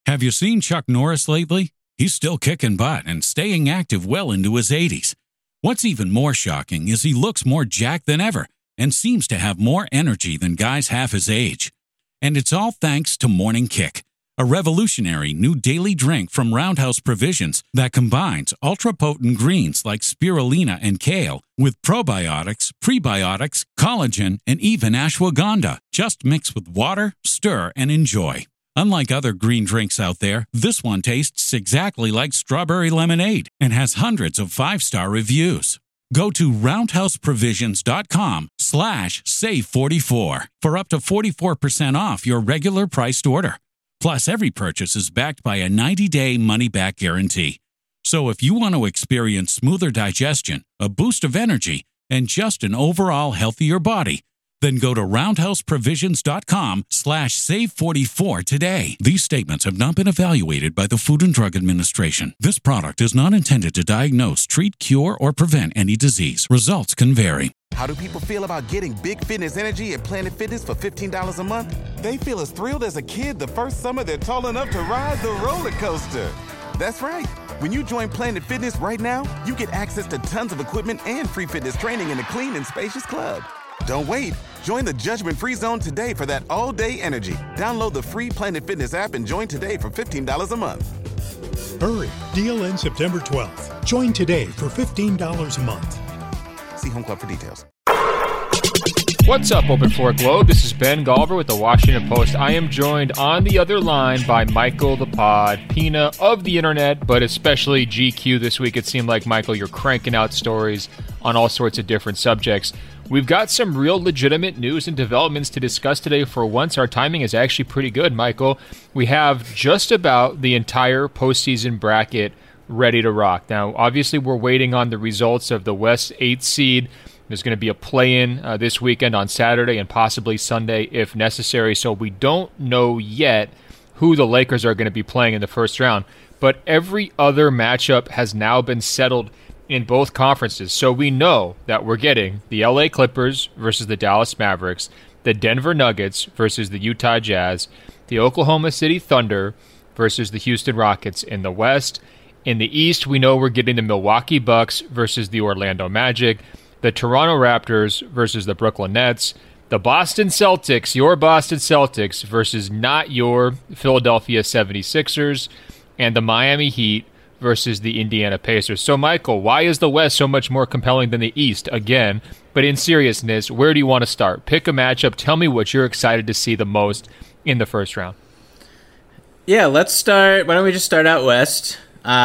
Have you seen Chuck Norris lately? He's still kicking butt and staying active well into his 80s. What's even more shocking is he looks more jacked than ever and seems to have more energy than guys half his age. And it's all thanks to Morning Kick, a revolutionary new daily drink from Roundhouse Provisions that combines ultra-potent greens like spirulina and kale with probiotics, prebiotics, collagen, and even ashwagandha. Just mix with water, stir, and enjoy. Unlike other green drinks out there, this one tastes exactly like strawberry lemonade and has hundreds of 5-star reviews. Go to roundhouseprovisions.com/save44 for up to 44% off your regular priced order. Plus, every purchase is backed by a 90-day money-back guarantee. So if you want to experience smoother digestion, a boost of energy, and just an overall healthier body, then go to roundhouseprovisions.com/save44 today. These statements have not been evaluated by the Food and Drug Administration. This product is not intended to diagnose, treat, cure, or prevent any disease. Results can vary. How do people feel about getting big fitness energy at Planet Fitness for $15 a month? They feel as thrilled as a kid the first summer they're tall enough to ride the roller coaster. That's right. When you join Planet Fitness right now, you get access to tons of equipment and free fitness training in a clean and spacious club. Don't wait. Join the judgment-free zone today for that all-day energy. Download the free Planet Fitness app and join today for $15 a month. Hurry. Deal ends September 12th. Join today for $15 a month. See Home Club for details. What's up, Open Floor Globe? This is Ben Galver with the Washington Post. I am joined on the other line by Michael the Pod, Pina of the internet, but especially GQ this week. It seemed like, Michael, you're cranking out stories on all sorts of different subjects. We've got some real legitimate news and developments to discuss today. For once, our timing is actually pretty good, Michael. We have just about the entire postseason bracket ready to rock. Now, obviously, we're waiting on the results of the West 8th seed. There's going to be a play-in this weekend on Saturday and possibly Sunday if necessary. So we don't know yet who the Lakers are going to be playing in the first round. But every other matchup has now been settled in both conferences. So we know that we're getting the LA Clippers versus the Dallas Mavericks, the Denver Nuggets versus the Utah Jazz, the Oklahoma City Thunder versus the Houston Rockets in the West. In the East, we know we're getting the Milwaukee Bucks versus the Orlando Magic, the Toronto Raptors versus the Brooklyn Nets, the Boston Celtics, your Boston Celtics versus not your Philadelphia 76ers, and the Miami Heat versus the Indiana Pacers. So, Michael, why is the West so much more compelling than the East? Again, but in seriousness, where do you want to start? Pick a matchup. Tell me what you're excited to see the most in the first round. Yeah, let's start. Why don't we just start out West?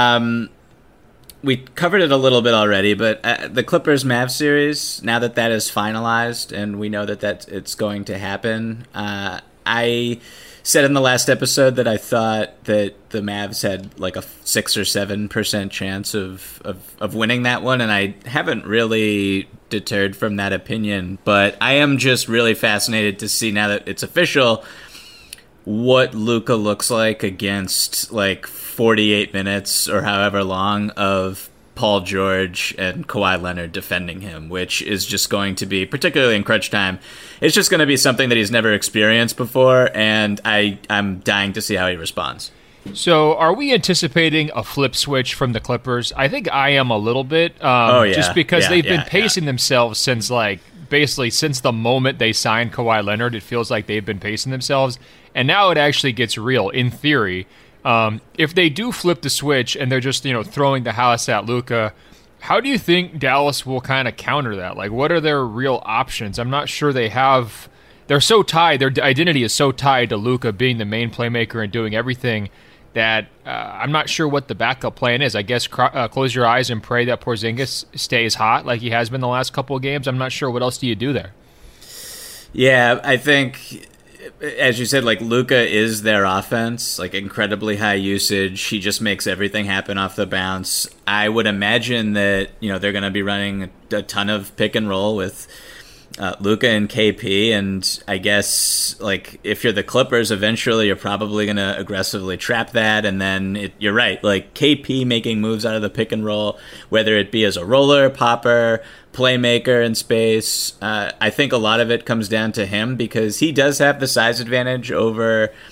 We covered it a little bit already, but the Clippers-Mavs series, now that that is finalized and we know that it's going to happen, I said in the last episode that I thought that the Mavs had like a 6 or 7% chance of winning that one, and I haven't really deterred from that opinion, but I am just really fascinated to see, now that it's official, what Luka looks like against like 48 minutes or however long of Paul George and Kawhi Leonard defending him, which is just going to be, particularly in crunch time, it's just going to be something that he's never experienced before, and I'm dying to see how he responds. So are we anticipating a flip switch from the Clippers? I think I am a little bit, just because they've been pacing themselves since basically since the moment they signed Kawhi Leonard. It feels like they've been pacing themselves, and now it actually gets real in theory. If they do flip the switch and they're just, throwing the house at Luka, how do you think Dallas will kind of counter that? Like, what are their real options? I'm not sure they're so tied, their identity is so tied to Luka being the main playmaker and doing everything that I'm not sure what the backup plan is. I guess close your eyes and pray that Porzingis stays hot like he has been the last couple of games. I'm not sure. What else do you do there? Yeah, I think, as you said, like, Luka is their offense, like incredibly high usage. He just makes everything happen off the bounce. I would imagine that, they're going to be running a ton of pick and roll with Luka and KP, and I guess, like, if you're the Clippers, eventually you're probably going to aggressively trap that, and then you're right, like, KP making moves out of the pick and roll, whether it be as a roller, popper, playmaker in space. I think a lot of it comes down to him because he does have the size advantage over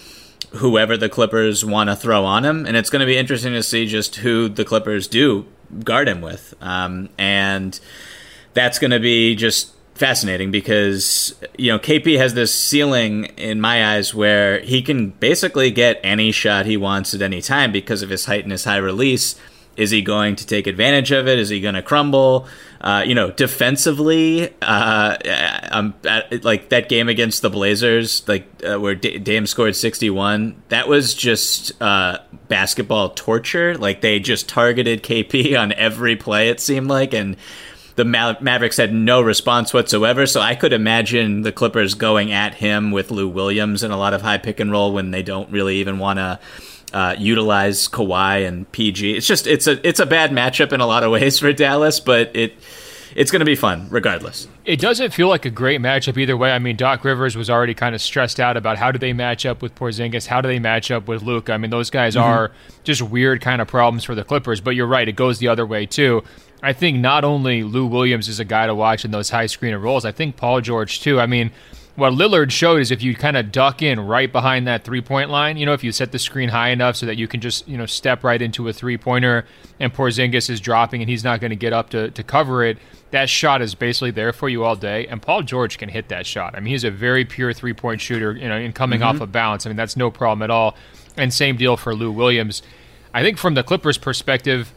whoever the Clippers want to throw on him, and it's going to be interesting to see just who the Clippers do guard him with. And that's going to be just fascinating because, KP has this ceiling in my eyes where he can basically get any shot he wants at any time because of his height and his high release. Is he going to take advantage of it? Is he going to crumble? Defensively, like that game against the Blazers, where Dame scored 61, that was just basketball torture. Like, they just targeted KP on every play, it seemed like, and the Mavericks had no response whatsoever. So I could imagine the Clippers going at him with Lou Williams and a lot of high pick and roll when they don't really even want to utilize Kawhi and PG. It's a bad matchup in a lot of ways for Dallas, but it's going to be fun regardless. It doesn't feel like a great matchup either way. I mean, Doc Rivers was already kind of stressed out about how do they match up with Porzingis, how do they match up with Luka. I mean, those guys are just weird kind of problems for the Clippers, but you're right, it goes the other way too. I think not only Lou Williams is a guy to watch in those high screen and rolls, I think Paul George too. I mean, what Lillard showed is if you kind of duck in right behind that three-point line, if you set the screen high enough so that you can just, step right into a three-pointer and Porzingis is dropping and he's not going to get up to cover it, that shot is basically there for you all day. And Paul George can hit that shot. I mean, he's a very pure three-point shooter, and coming off of bounce. I mean, that's no problem at all. And same deal for Lou Williams. I think from the Clippers' perspective,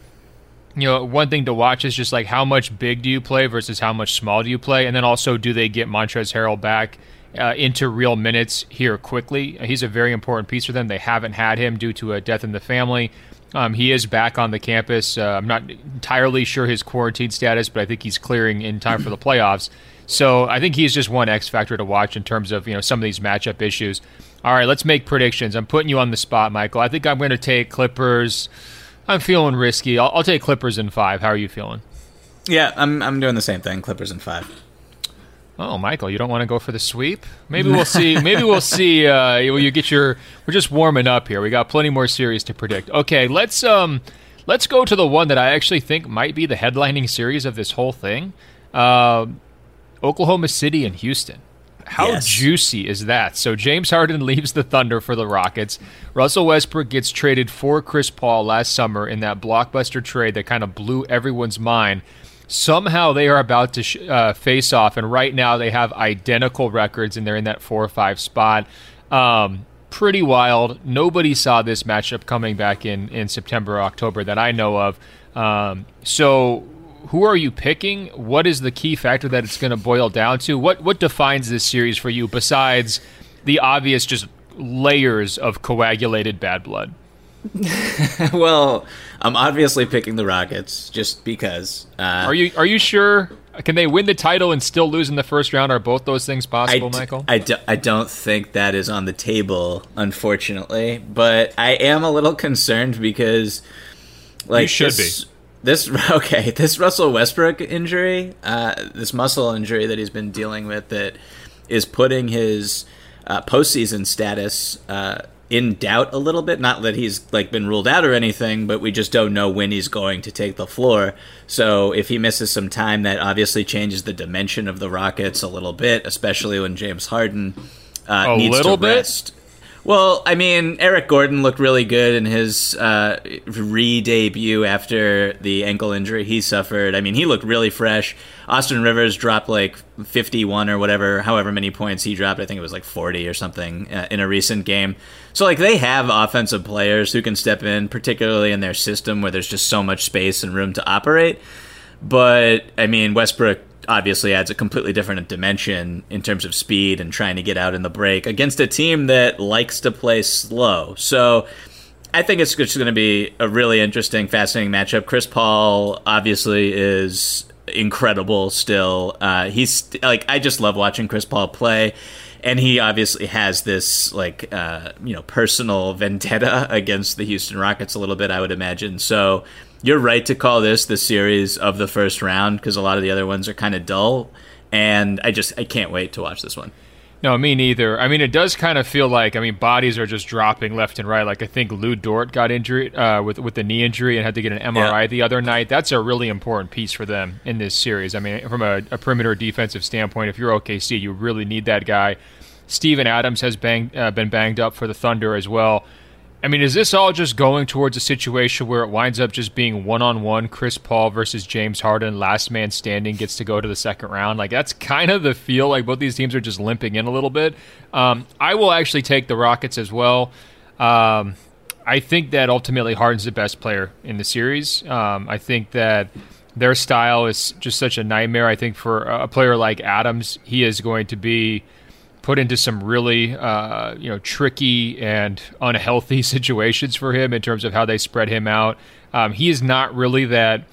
one thing to watch is just like how much big do you play versus how much small do you play? And then also, do they get Montrezl Harrell back into real minutes here quickly? He's a very important piece for them. They haven't had him due to a death in the family. He is back on the campus. I'm not entirely sure his quarantine status, but I think he's clearing in time for the playoffs. So I think he's just one X factor to watch in terms of some of these matchup issues. All right, let's make predictions. I'm putting you on the spot, Michael. I think I'm going to take Clippers. I'm feeling risky. I'll take Clippers in 5. How are you feeling? Yeah, I'm doing the same thing. Clippers in 5. Oh, Michael, you don't want to go for the sweep? Maybe we'll see. Maybe we'll see. You get your. We're just warming up here. We got plenty more series to predict. Okay, let's go to the one that I actually think might be the headlining series of this whole thing. Oklahoma City and Houston. How juicy is that? So James Harden leaves the Thunder for the Rockets. Russell Westbrook gets traded for Chris Paul last summer in that blockbuster trade that kind of blew everyone's mind. Somehow they are about to face off, and right now they have identical records, and they're in that 4 or 5 spot. Pretty wild. Nobody saw this matchup coming back in September or October that I know of. So who are you picking? What is the key factor that it's going to boil down to? What defines this series for you besides the obvious just layers of coagulated bad blood? Well, I'm obviously picking the Rockets just because. Are you sure? Can they win the title and still lose in the first round? Are both those things possible, Michael? I don't think that is on the table, unfortunately. But I am a little concerned because, you should be. This Russell Westbrook injury, this muscle injury that he's been dealing with, that is putting his postseason status in doubt a little bit. Not that he's been ruled out or anything, but we just don't know when he's going to take the floor. So if he misses some time, that obviously changes the dimension of the Rockets a little bit, especially when James Harden needs to rest. Well, I mean, Eric Gordon looked really good in his re-debut after the ankle injury he suffered. I mean, he looked really fresh. Austin Rivers dropped 51 or whatever, however many points he dropped. I think it was 40 or something in a recent game. So, they have offensive players who can step in, particularly in their system where there's just so much space and room to operate. But, I mean, Westbrook obviously adds a completely different dimension in terms of speed and trying to get out in the break against a team that likes to play slow. So I think it's just going to be a really interesting, fascinating matchup. Chris Paul obviously is incredible still. He's I just love watching Chris Paul play. And he obviously has this personal vendetta against the Houston Rockets a little bit, I would imagine. So you're right to call this the series of the first round because a lot of the other ones are kind of dull. And I can't wait to watch this one. No, me neither. I mean, it does kind of feel bodies are just dropping left and right. I think Lou Dort got injured with the knee injury and had to get an MRI the other night. That's a really important piece for them in this series. I mean, from a perimeter defensive standpoint, if you're OKC, you really need that guy. Steven Adams has been banged up for the Thunder as well. I mean, is this all just going towards a situation where it winds up just being one-on-one Chris Paul versus James Harden, last man standing gets to go to the second round? Like, that's kind of the feel. Like, both these teams are just limping in a little bit. I will actually take the Rockets as well. I think that ultimately Harden's the best player in the series. I think that their style is just such a nightmare. I think for a player like Adams, he is going to be put into some really tricky and unhealthy situations for him in terms of how they spread him out. He is not really that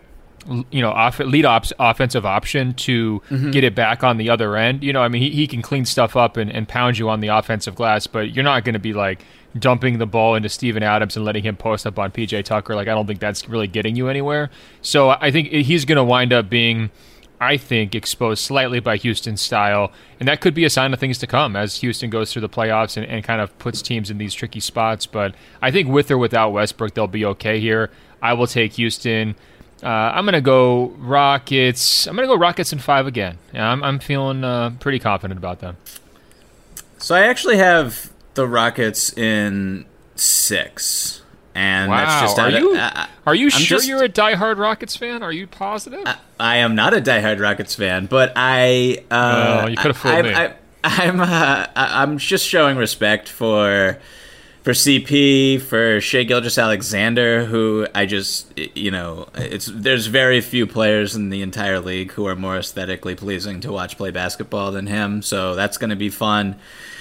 offensive option to get it back on the other end. I mean, he can clean stuff up and pound you on the offensive glass, but you're not going to be like dumping the ball into Steven Adams and letting him post up on PJ Tucker. Like, I don't think that's really getting you anywhere. So I think he's going to wind up being, I think, exposed slightly by Houston's style, and that could be a sign of things to come as Houston goes through the playoffs and kind of puts teams in these tricky spots. But I think with or without Westbrook, they'll be okay here. I will take Houston. I'm going to go Rockets. I'm going to go Rockets in 5 again. Yeah, I'm feeling pretty confident about them. So I actually have the Rockets in 6. And wow. That's just are you sure you're a diehard Rockets fan? Are you positive? I am not a diehard Rockets fan, but you could have fooled me. I'm just showing respect for CP, for Shai Gilgeous-Alexander, who I just, there's very few players in the entire league who are more aesthetically pleasing to watch play basketball than him. So that's going to be fun.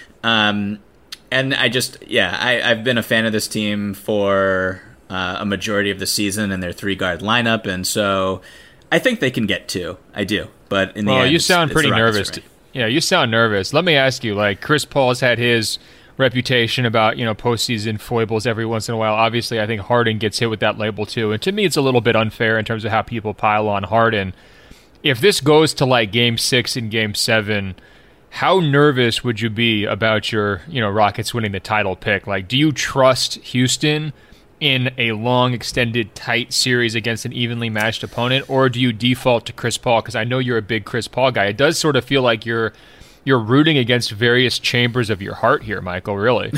And I've been a fan of this team for a majority of the season and their 3-guard lineup, and so I think they can get 2. I do, but in the end, you sound pretty nervous. Yeah, you sound nervous. Let me ask you, like, Chris Paul's had his reputation about postseason foibles every once in a while. Obviously, I think Harden gets hit with that label too, and to me, it's a little bit unfair in terms of how people pile on Harden. If this goes to like Game 6 and Game 7. How nervous would you be about your, Rockets winning the title pick? Like, do you trust Houston in a long, extended, tight series against an evenly matched opponent, or do you default to Chris Paul? Because I know you're a big Chris Paul guy. It does sort of feel like you're rooting against various chambers of your heart here, Michael. Really?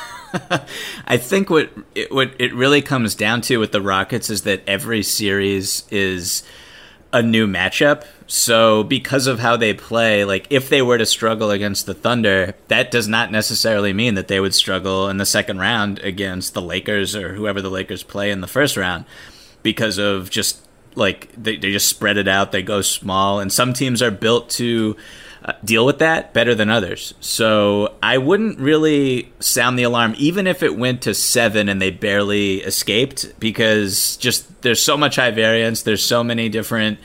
I think what it really comes down to with the Rockets is that every series is a new matchup. So because of how they play, like, if they were to struggle against the Thunder, that does not necessarily mean that they would struggle in the second round against the Lakers or whoever the Lakers play in the first round, because of just like they just spread it out, they go small, and some teams are built to deal with that better than others. So I wouldn't really sound the alarm, even if it went to 7 and they barely escaped, because just there's so much high variance. There's so many different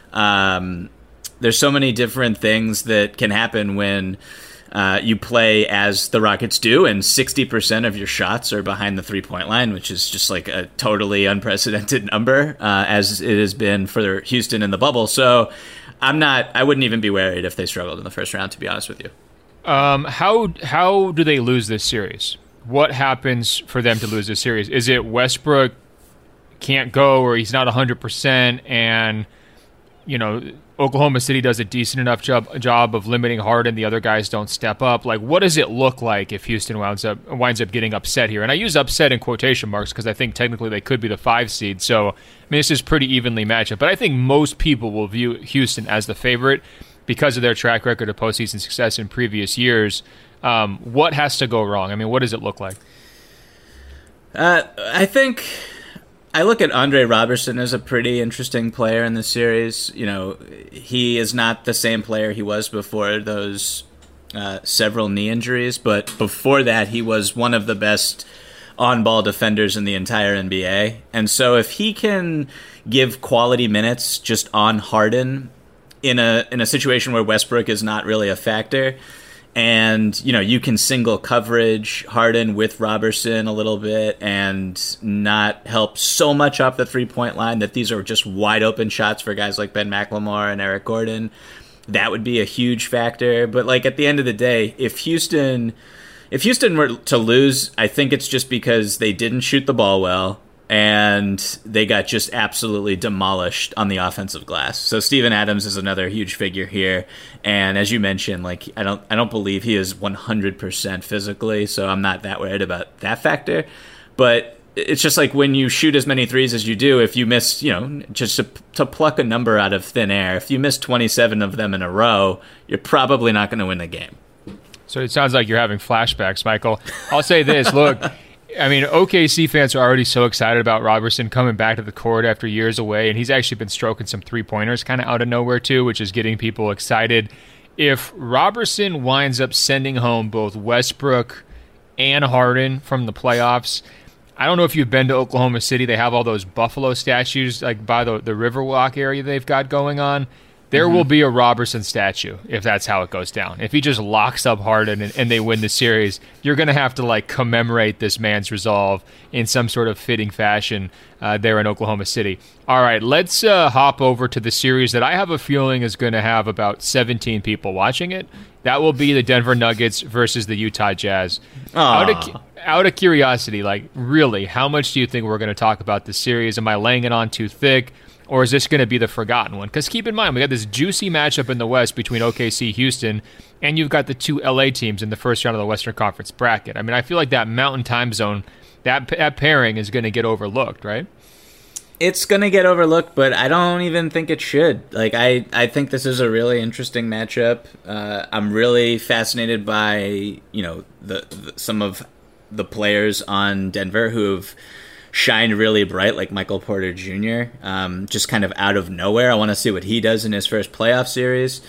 things that can happen when you play as the Rockets do, and 60% of your shots are behind the 3-point line, which is just like a totally unprecedented number, as it has been for Houston in the bubble. So I wouldn't even be worried if they struggled in the first round, to be honest with you. How do they lose this series? What happens for them to lose this series? Is it Westbrook can't go, or he's not 100%, and Oklahoma City does a decent enough job of limiting Harden, the other guys don't step up? Like, what does it look like if Houston winds up getting upset here? And I use upset in quotation marks because I think technically they could be the 5 seed. So, I mean, this is pretty evenly matched up. But I think most people will view Houston as the favorite because of their track record of postseason success in previous years. What has to go wrong? I mean, what does it look like? I think I look at Andre Robertson as a pretty interesting player in this series. He is not the same player he was before those several knee injuries, but before that, he was one of the best on-ball defenders in the entire NBA. And so if he can give quality minutes just on Harden in a situation where Westbrook is not really a factor, and you can single coverage Harden with Robertson a little bit and not help so much off the 3-point line that these are just wide open shots for guys like Ben McLemore and Eric Gordon, that would be a huge factor. But like at the end of the day, if Houston were to lose, I think it's just because they didn't shoot the ball well, and they got just absolutely demolished on the offensive glass. So Steven Adams is another huge figure here, and as you mentioned, like I don't believe he is 100% physically, so I'm not that worried about that factor. But it's just like when you shoot as many threes as you do, if you miss, just to pluck a number out of thin air, if you miss 27 of them in a row, you're probably not going to win the game. So it sounds like you're having flashbacks, Michael. I'll say this, look, I mean, OKC fans are already so excited about Robertson coming back to the court after years away, and he's actually been stroking some three-pointers kind of out of nowhere too, which is getting people excited. If Robertson winds up sending home both Westbrook and Harden from the playoffs, I don't know if you've been to Oklahoma City. They have all those Buffalo statues like by the Riverwalk area they've got going on. There will be a Robertson statue if that's how it goes down. If he just locks up Harden and they win the series, you're going to have to like commemorate this man's resolve in some sort of fitting fashion there in Oklahoma City. All right, let's hop over to the series that I have a feeling is going to have about 17 people watching it. That will be the Denver Nuggets versus the Utah Jazz. Out of curiosity, like really, how much do you think we're going to talk about this series? Am I laying it on too thick? Or is this going to be the forgotten one? Because keep in mind, we got this juicy matchup in the West between OKC, Houston, and you've got the two LA teams in the first round of the Western Conference bracket. I mean, I feel like that Mountain Time Zone, that pairing is going to get overlooked, right? It's going to get overlooked, but I don't even think it should. Like, I think this is a really interesting matchup. I'm really fascinated by, some of the players on Denver who've shined really bright, like Michael Porter Jr., just kind of out of nowhere. I want to see what he does in his first playoff series.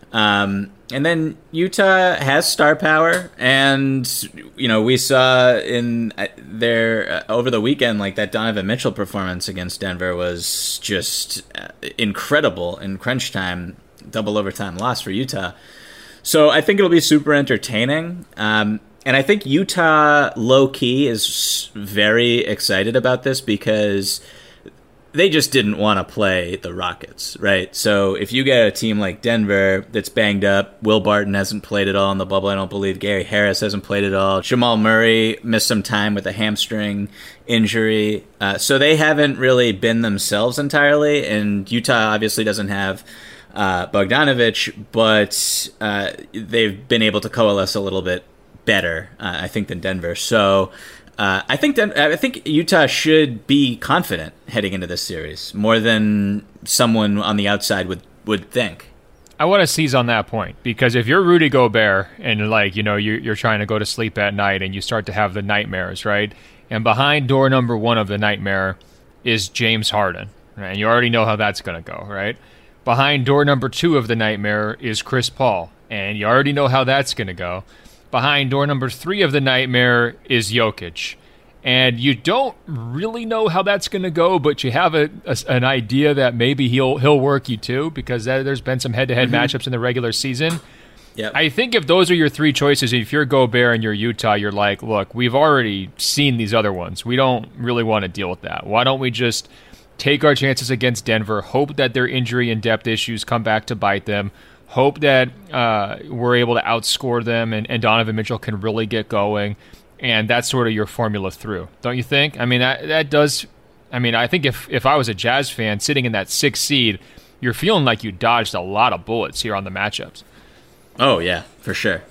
And then Utah has star power, and, we saw in their over the weekend, like that Donovan Mitchell performance against Denver was just incredible in crunch time, double overtime loss for Utah. So I think it'll be super entertaining. And I think Utah, low-key, is very excited about this because they just didn't want to play the Rockets, right? So if you get a team like Denver that's banged up, Will Barton hasn't played at all in the bubble, I don't believe. Gary Harris hasn't played at all. Jamal Murray missed some time with a hamstring injury. So they haven't really been themselves entirely, and Utah obviously doesn't have Bogdanovich, but they've been able to coalesce a little bit better, I think, than Denver. So I think Utah should be confident heading into this series more than someone on the outside would think. I want to seize on that point because if you're Rudy Gobert and you're trying to go to sleep at night and you start to have the nightmares, right? And behind door number one of the nightmare is James Harden, right? And you already know how that's going to go, right? Behind door number two of the nightmare is Chris Paul, and you already know how that's going to go. Behind door number three of the nightmare is Jokic. And you don't really know how that's going to go, but you have an idea that maybe he'll work you too, because there's been some head-to-head matchups in the regular season. Yep. I think if those are your three choices, if you're Gobert and you're Utah, you're like, look, we've already seen these other ones. We don't really want to deal with that. Why don't we just take our chances against Denver, hope that their injury and depth issues come back to bite them, hope that we're able to outscore them and Donovan Mitchell can really get going, and that's sort of your formula through. Don't you think? I mean, that does... I mean, I think if I was a Jazz fan sitting in that 6th seed, you're feeling like you dodged a lot of bullets here on the matchups. Oh, yeah, for sure.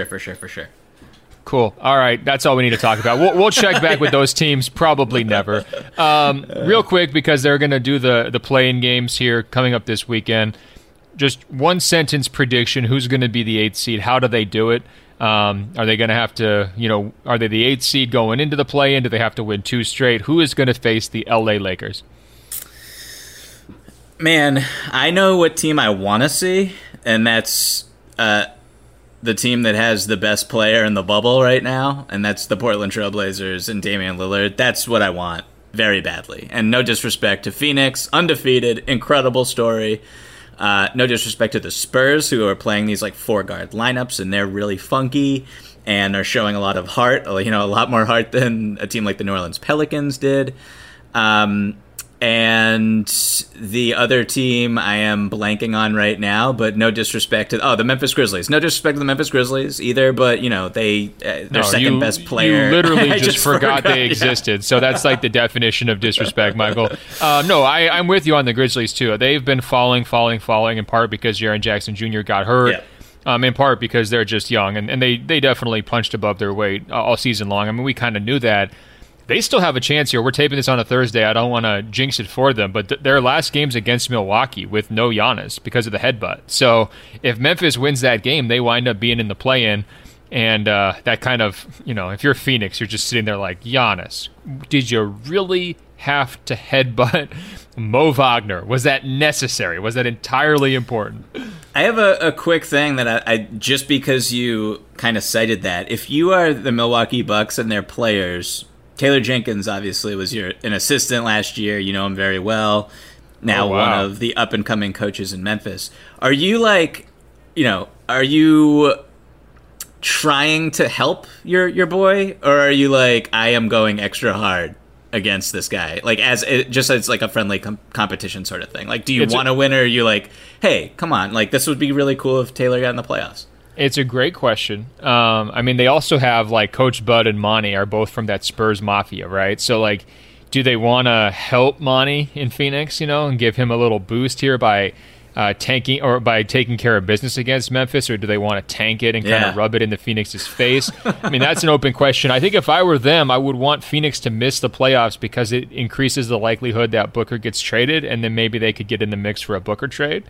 Cool. All right, that's all we need to talk about. We'll check back with those teams, probably never. Real quick, because they're going to do the play-in games here coming up this weekend. Just one sentence prediction: who's going to be the 8th seed? How do they do it? Are they going to have to, are they the 8th seed going into the play-in? Do they have to win 2 straight? Who is going to face the LA Lakers? Man, I know what team I want to see, and that's the team that has the best player in the bubble right now, and that's the Portland Trailblazers and Damian Lillard. That's what I want very badly. And no disrespect to Phoenix, undefeated, incredible story. No disrespect to the Spurs, who are playing these like 4-guard lineups, and they're really funky and are showing a lot of heart, a lot more heart than a team like the New Orleans Pelicans did. And the other team I am blanking on right now, but no disrespect to the Memphis Grizzlies. No disrespect to the Memphis Grizzlies either, but their second best player. You literally just forgot they existed. So that's like the definition of disrespect, Michael. No, I'm with you on the Grizzlies too. They've been falling in part because Jaren Jackson Jr. got hurt. Yeah. In part because they're just young, and they definitely punched above their weight all season long. I mean, we kind of knew that. They still have a chance here. We're taping this on a Thursday. I don't want to jinx it for them, but their last game's against Milwaukee with no Giannis because of the headbutt. So if Memphis wins that game, they wind up being in the play-in, and that kind of, if you're Phoenix, you're just sitting there like, Giannis, did you really have to headbutt Mo Wagner? Was that necessary? Was that entirely important? I have a quick thing that I just because you kind of cited that. If you are the Milwaukee Bucks and their players, Taylor Jenkins obviously was an assistant last year. You know him very well. Now one of the up-and-coming coaches in Memphis. Are you are you trying to help your boy? Or are you like, I am going extra hard against this guy? Like, as like a friendly competition sort of thing? Like, do you want to win, or are you like, hey, come on, like, this would be really cool if Taylor got in the playoffs? It's a great question. I mean, they also have, like, Coach Bud and Monty are both from that Spurs Mafia, right? So, like, do they want to help Monty in Phoenix, and give him a little boost here by tanking or by taking care of business against Memphis, or do they want to tank it and kind of rub it into Phoenix's face? I mean, that's an open question. I think if I were them, I would want Phoenix to miss the playoffs because it increases the likelihood that Booker gets traded, and then maybe they could get in the mix for a Booker trade.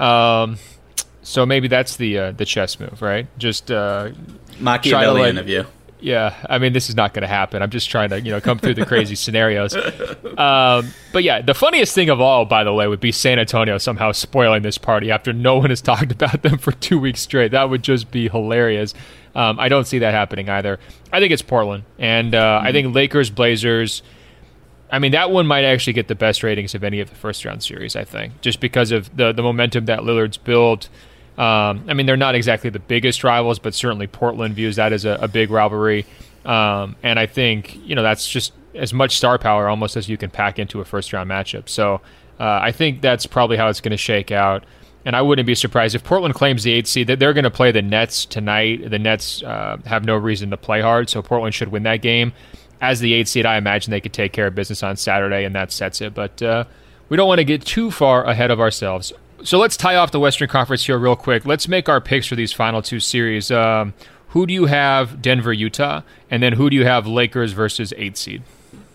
So maybe that's the chess move, right? Just Machiavellian of you. Yeah, I mean, this is not going to happen. I'm just trying to, come through the crazy scenarios. But yeah, the funniest thing of all, by the way, would be San Antonio somehow spoiling this party after no one has talked about them for 2 weeks straight. That would just be hilarious. I don't see that happening either. I think it's Portland, and I think Lakers, Blazers. I mean, that one might actually get the best ratings of any of the first-round series, I think, just because of the momentum that Lillard's built. I mean, they're not exactly the biggest rivals, but certainly Portland views that as a big rivalry. And I think, that's just as much star power almost as you can pack into a first-round matchup. So I think that's probably how it's going to shake out. And I wouldn't be surprised if Portland claims the 8th seed, that they're going to play the Nets tonight. The Nets have no reason to play hard, so Portland should win that game. As the 8th seed, I imagine they could take care of business on Saturday, and that sets it. But we don't want to get too far ahead of ourselves. So let's tie off the Western Conference here real quick. Let's make our picks for these final two series. Who do you have Denver, Utah? And then who do you have Lakers versus 8th seed?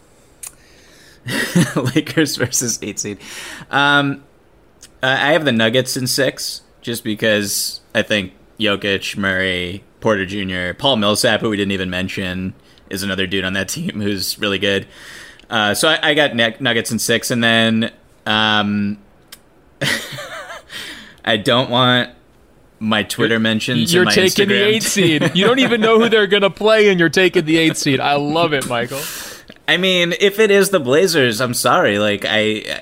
Lakers versus 8th seed. I have the Nuggets in 6, just because I think Jokic, Murray, Porter Jr., Paul Millsap, who we didn't even mention, is another dude on that team who's really good. So I got Nuggets in 6, and then I don't want my Twitter mentions. You're in my taking Instagram. the 8th seed. You don't even know who they're going to play, and you're taking the 8th seed. I love it, Michael. I mean, if it is the Blazers, I'm sorry. Like, I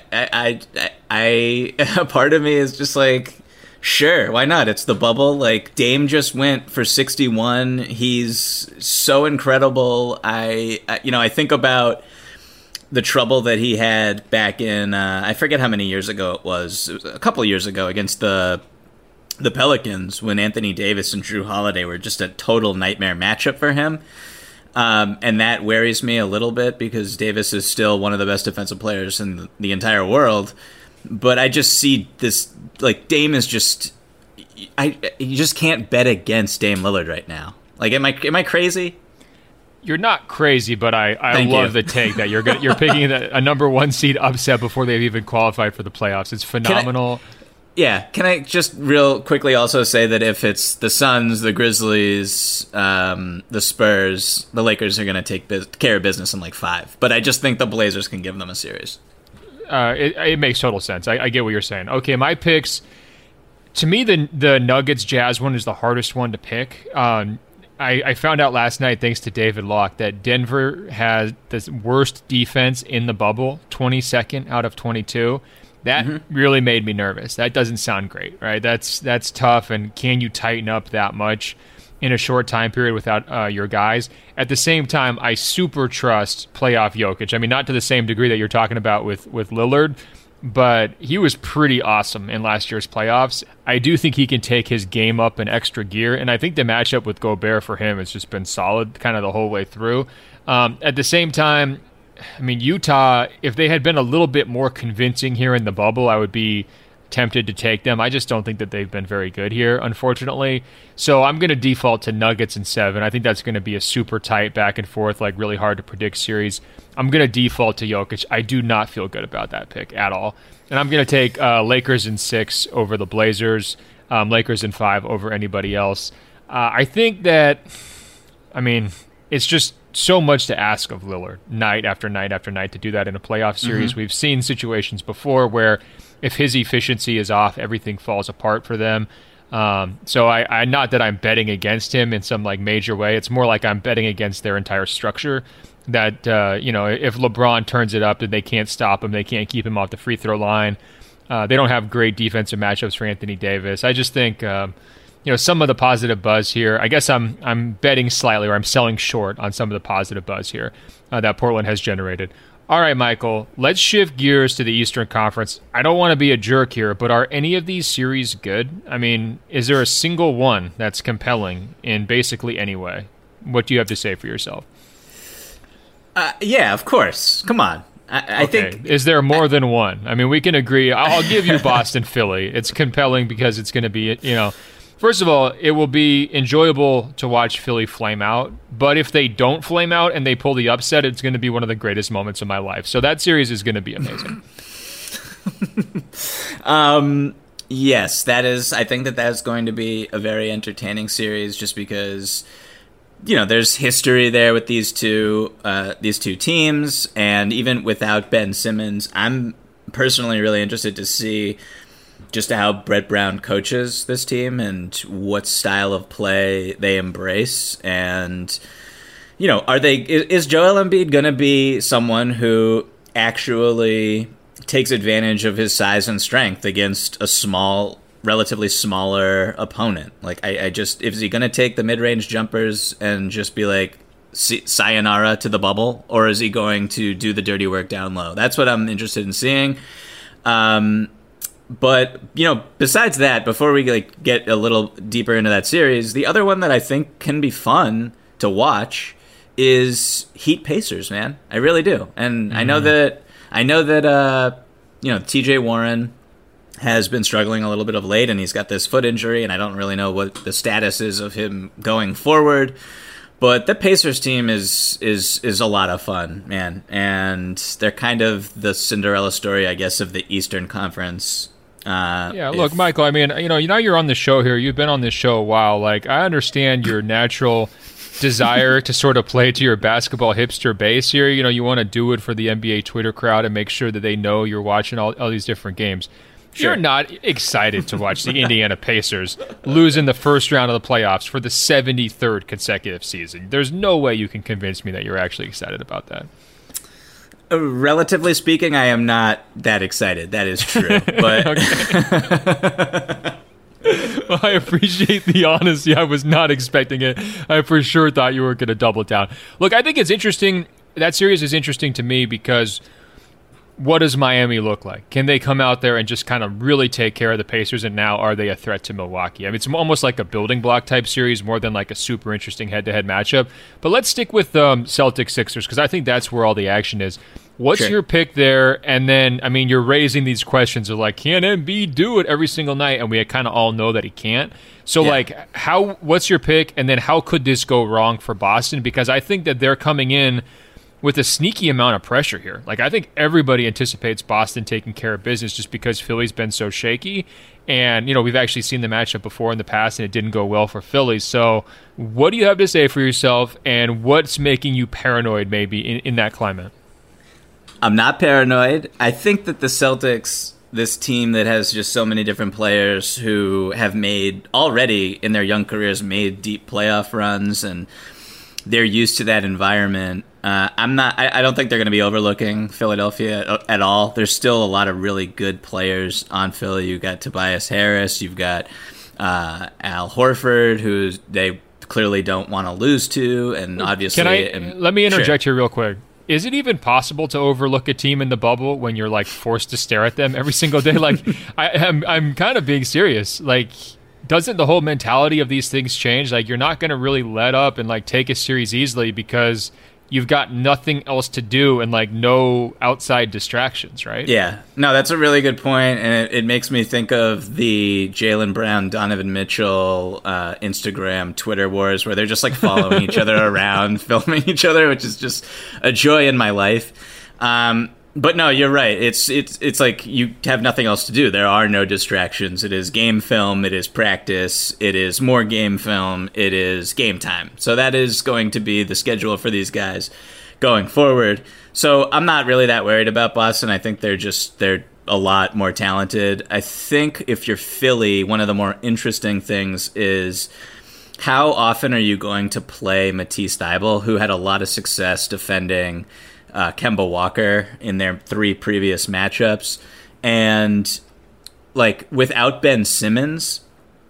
a part of me is just like, sure, why not? It's the bubble. Like, Dame just went for 61. He's so incredible. I think about the trouble that he had back in, I forget how many years ago it was a couple of years ago against the Pelicans, when Anthony Davis and Jrue Holiday were just a total nightmare matchup for him. And that worries me a little bit because Davis is still one of the best defensive players in the entire world. But I just see this, like, Dame is just, you just can't bet against Dame Lillard right now. Like, am I crazy? You're not crazy, but I love the take that you're picking a number 1 seed upset before they've even qualified for the playoffs. It's phenomenal. Can I just real quickly also say that if it's the Suns, the Grizzlies, the Spurs, the Lakers are going to take care of business in like 5. But I just think the Blazers can give them a series. It makes total sense. I get what you're saying. Okay, my picks. To me, the Nuggets Jazz one is the hardest one to pick. I found out last night, thanks to David Locke, that Denver has the worst defense in the bubble, 22nd out of 22. That really made me nervous. That doesn't sound great, right? That's tough, and can you tighten up that much? in a short time period without your guys. At the same time, I super trust playoff Jokic. I mean, not to the same degree that you're talking about with Lillard, but he was pretty awesome in last year's playoffs. I do think he can take his game up an extra gear, and I think the matchup with Gobert for him has just been solid kind of the whole way through. At the same time, I mean, Utah, if they had been a little bit more convincing here in the bubble, I would be tempted to take them. I just don't think that they've been very good here, unfortunately. So I'm going to default to Nuggets in 7. I think that's going to be a super tight back and forth, like really hard to predict series. I'm going to default to Jokic. I do not feel good about that pick at all. And I'm going to take Lakers in 6 over the Blazers, Lakers in 5 over anybody else. I think that, I mean, it's just so much to ask of Lillard night after night after night to do that in a playoff series. We've seen situations before where if his efficiency is off, everything falls apart for them. So I not that I'm betting against him in some like major way. It's more like I'm betting against their entire structure. That if LeBron turns it up, then they can't stop him. They can't keep him off the free throw line. They don't have great defensive matchups for Anthony Davis. I just think some of the positive buzz here. I guess I'm betting slightly, or I'm selling short on some of the positive buzz here that Portland has generated. All right, Michael, let's shift gears to the Eastern Conference. I don't want to be a jerk here, but are any of these series good? I mean, is there a single one that's compelling in basically any way? What do you have to say for yourself? Yeah, of course. Come on. I think. Is there more than one? I mean, we can agree. I'll give you Boston, Philly. It's compelling because it's going to be, first of all, it will be enjoyable to watch Philly flame out. But if they don't flame out and they pull the upset, it's going to be one of the greatest moments of my life. So that series is going to be amazing. Yes, that is. I think that's going to be a very entertaining series just because, there's history there with these two teams. And even without Ben Simmons, I'm personally really interested to see just how Brett Brown coaches this team and what style of play they embrace. And, is Joel Embiid going to be someone who actually takes advantage of his size and strength against a relatively smaller opponent? Like, is he going to take the mid-range jumpers and just be like, sayonara to the bubble? Or is he going to do the dirty work down low? That's what I'm interested in seeing. But, besides that, before we get a little deeper into that series, the other one that I think can be fun to watch is Heat Pacers, man. I really do. And I know that TJ Warren has been struggling a little bit of late, and he's got this foot injury, and I don't really know what the status is of him going forward. But the Pacers team is a lot of fun, man. And they're kind of the Cinderella story, I guess, of the Eastern Conference. Look, Michael, I mean, now you're on the show here. You've been on this show a while. Like, I understand your natural desire to sort of play to your basketball hipster base here. You want to do it for the NBA Twitter crowd and make sure that they know you're watching all these different games. Sure. You're not excited to watch the Indiana Pacers lose in the first round of the playoffs for the 73rd consecutive season. There's no way you can convince me that you're actually excited about that. Relatively speaking, I am not that excited. That is true. But Well, I appreciate the honesty. I was not expecting it. I for sure thought you were going to double down. Look, I think it's interesting. That series is interesting to me because what does Miami look like? Can they come out there and just kind of really take care of the Pacers, and now are they a threat to Milwaukee? I mean, it's almost like a building block type series more than like a super interesting head-to-head matchup. But let's stick with Celtics-Sixers because I think that's where all the action is. What's your pick there? And then, I mean, you're raising these questions of like, can Embiid do it every single night? And we kind of all know that he can't. So, what's your pick? And then how could this go wrong for Boston? Because I think that they're coming in with a sneaky amount of pressure here. Like, I think everybody anticipates Boston taking care of business just because Philly's been so shaky. And, we've actually seen the matchup before in the past, and it didn't go well for Philly. So what do you have to say for yourself, and what's making you paranoid maybe in that climate? I'm not paranoid. I think that the Celtics, this team that has just so many different players who have already in their young careers made deep playoff runs, and they're used to that environment. I don't think they're going to be overlooking Philadelphia at all. There's still a lot of really good players on Philly. You've got Tobias Harris. You've got Al Horford, who they clearly don't want to lose to, and obviously... Let me interject here real quick. Is it even possible to overlook a team in the bubble when you're like forced to stare at them every single day? Like, I'm kind of being serious. Like, doesn't the whole mentality of these things change? Like, you're not going to really let up and like take a series easily because you've got nothing else to do and like no outside distractions, right? Yeah. No, that's a really good point, and it makes me think of the Jaylen Brown, Donovan Mitchell Instagram, Twitter wars, where they're just like following each other around, filming each other, which is just a joy in my life. But no, you're right. It's like you have nothing else to do. There are no distractions. It is game film. It is practice. It is more game film. It is game time. So that is going to be the schedule for these guys going forward. So I'm not really that worried about Boston. I think they're a lot more talented. I think if you're Philly, one of the more interesting things is how often are you going to play Matisse Thybulle, who had a lot of success defending Kemba Walker in their 3 previous matchups, and like without Ben Simmons,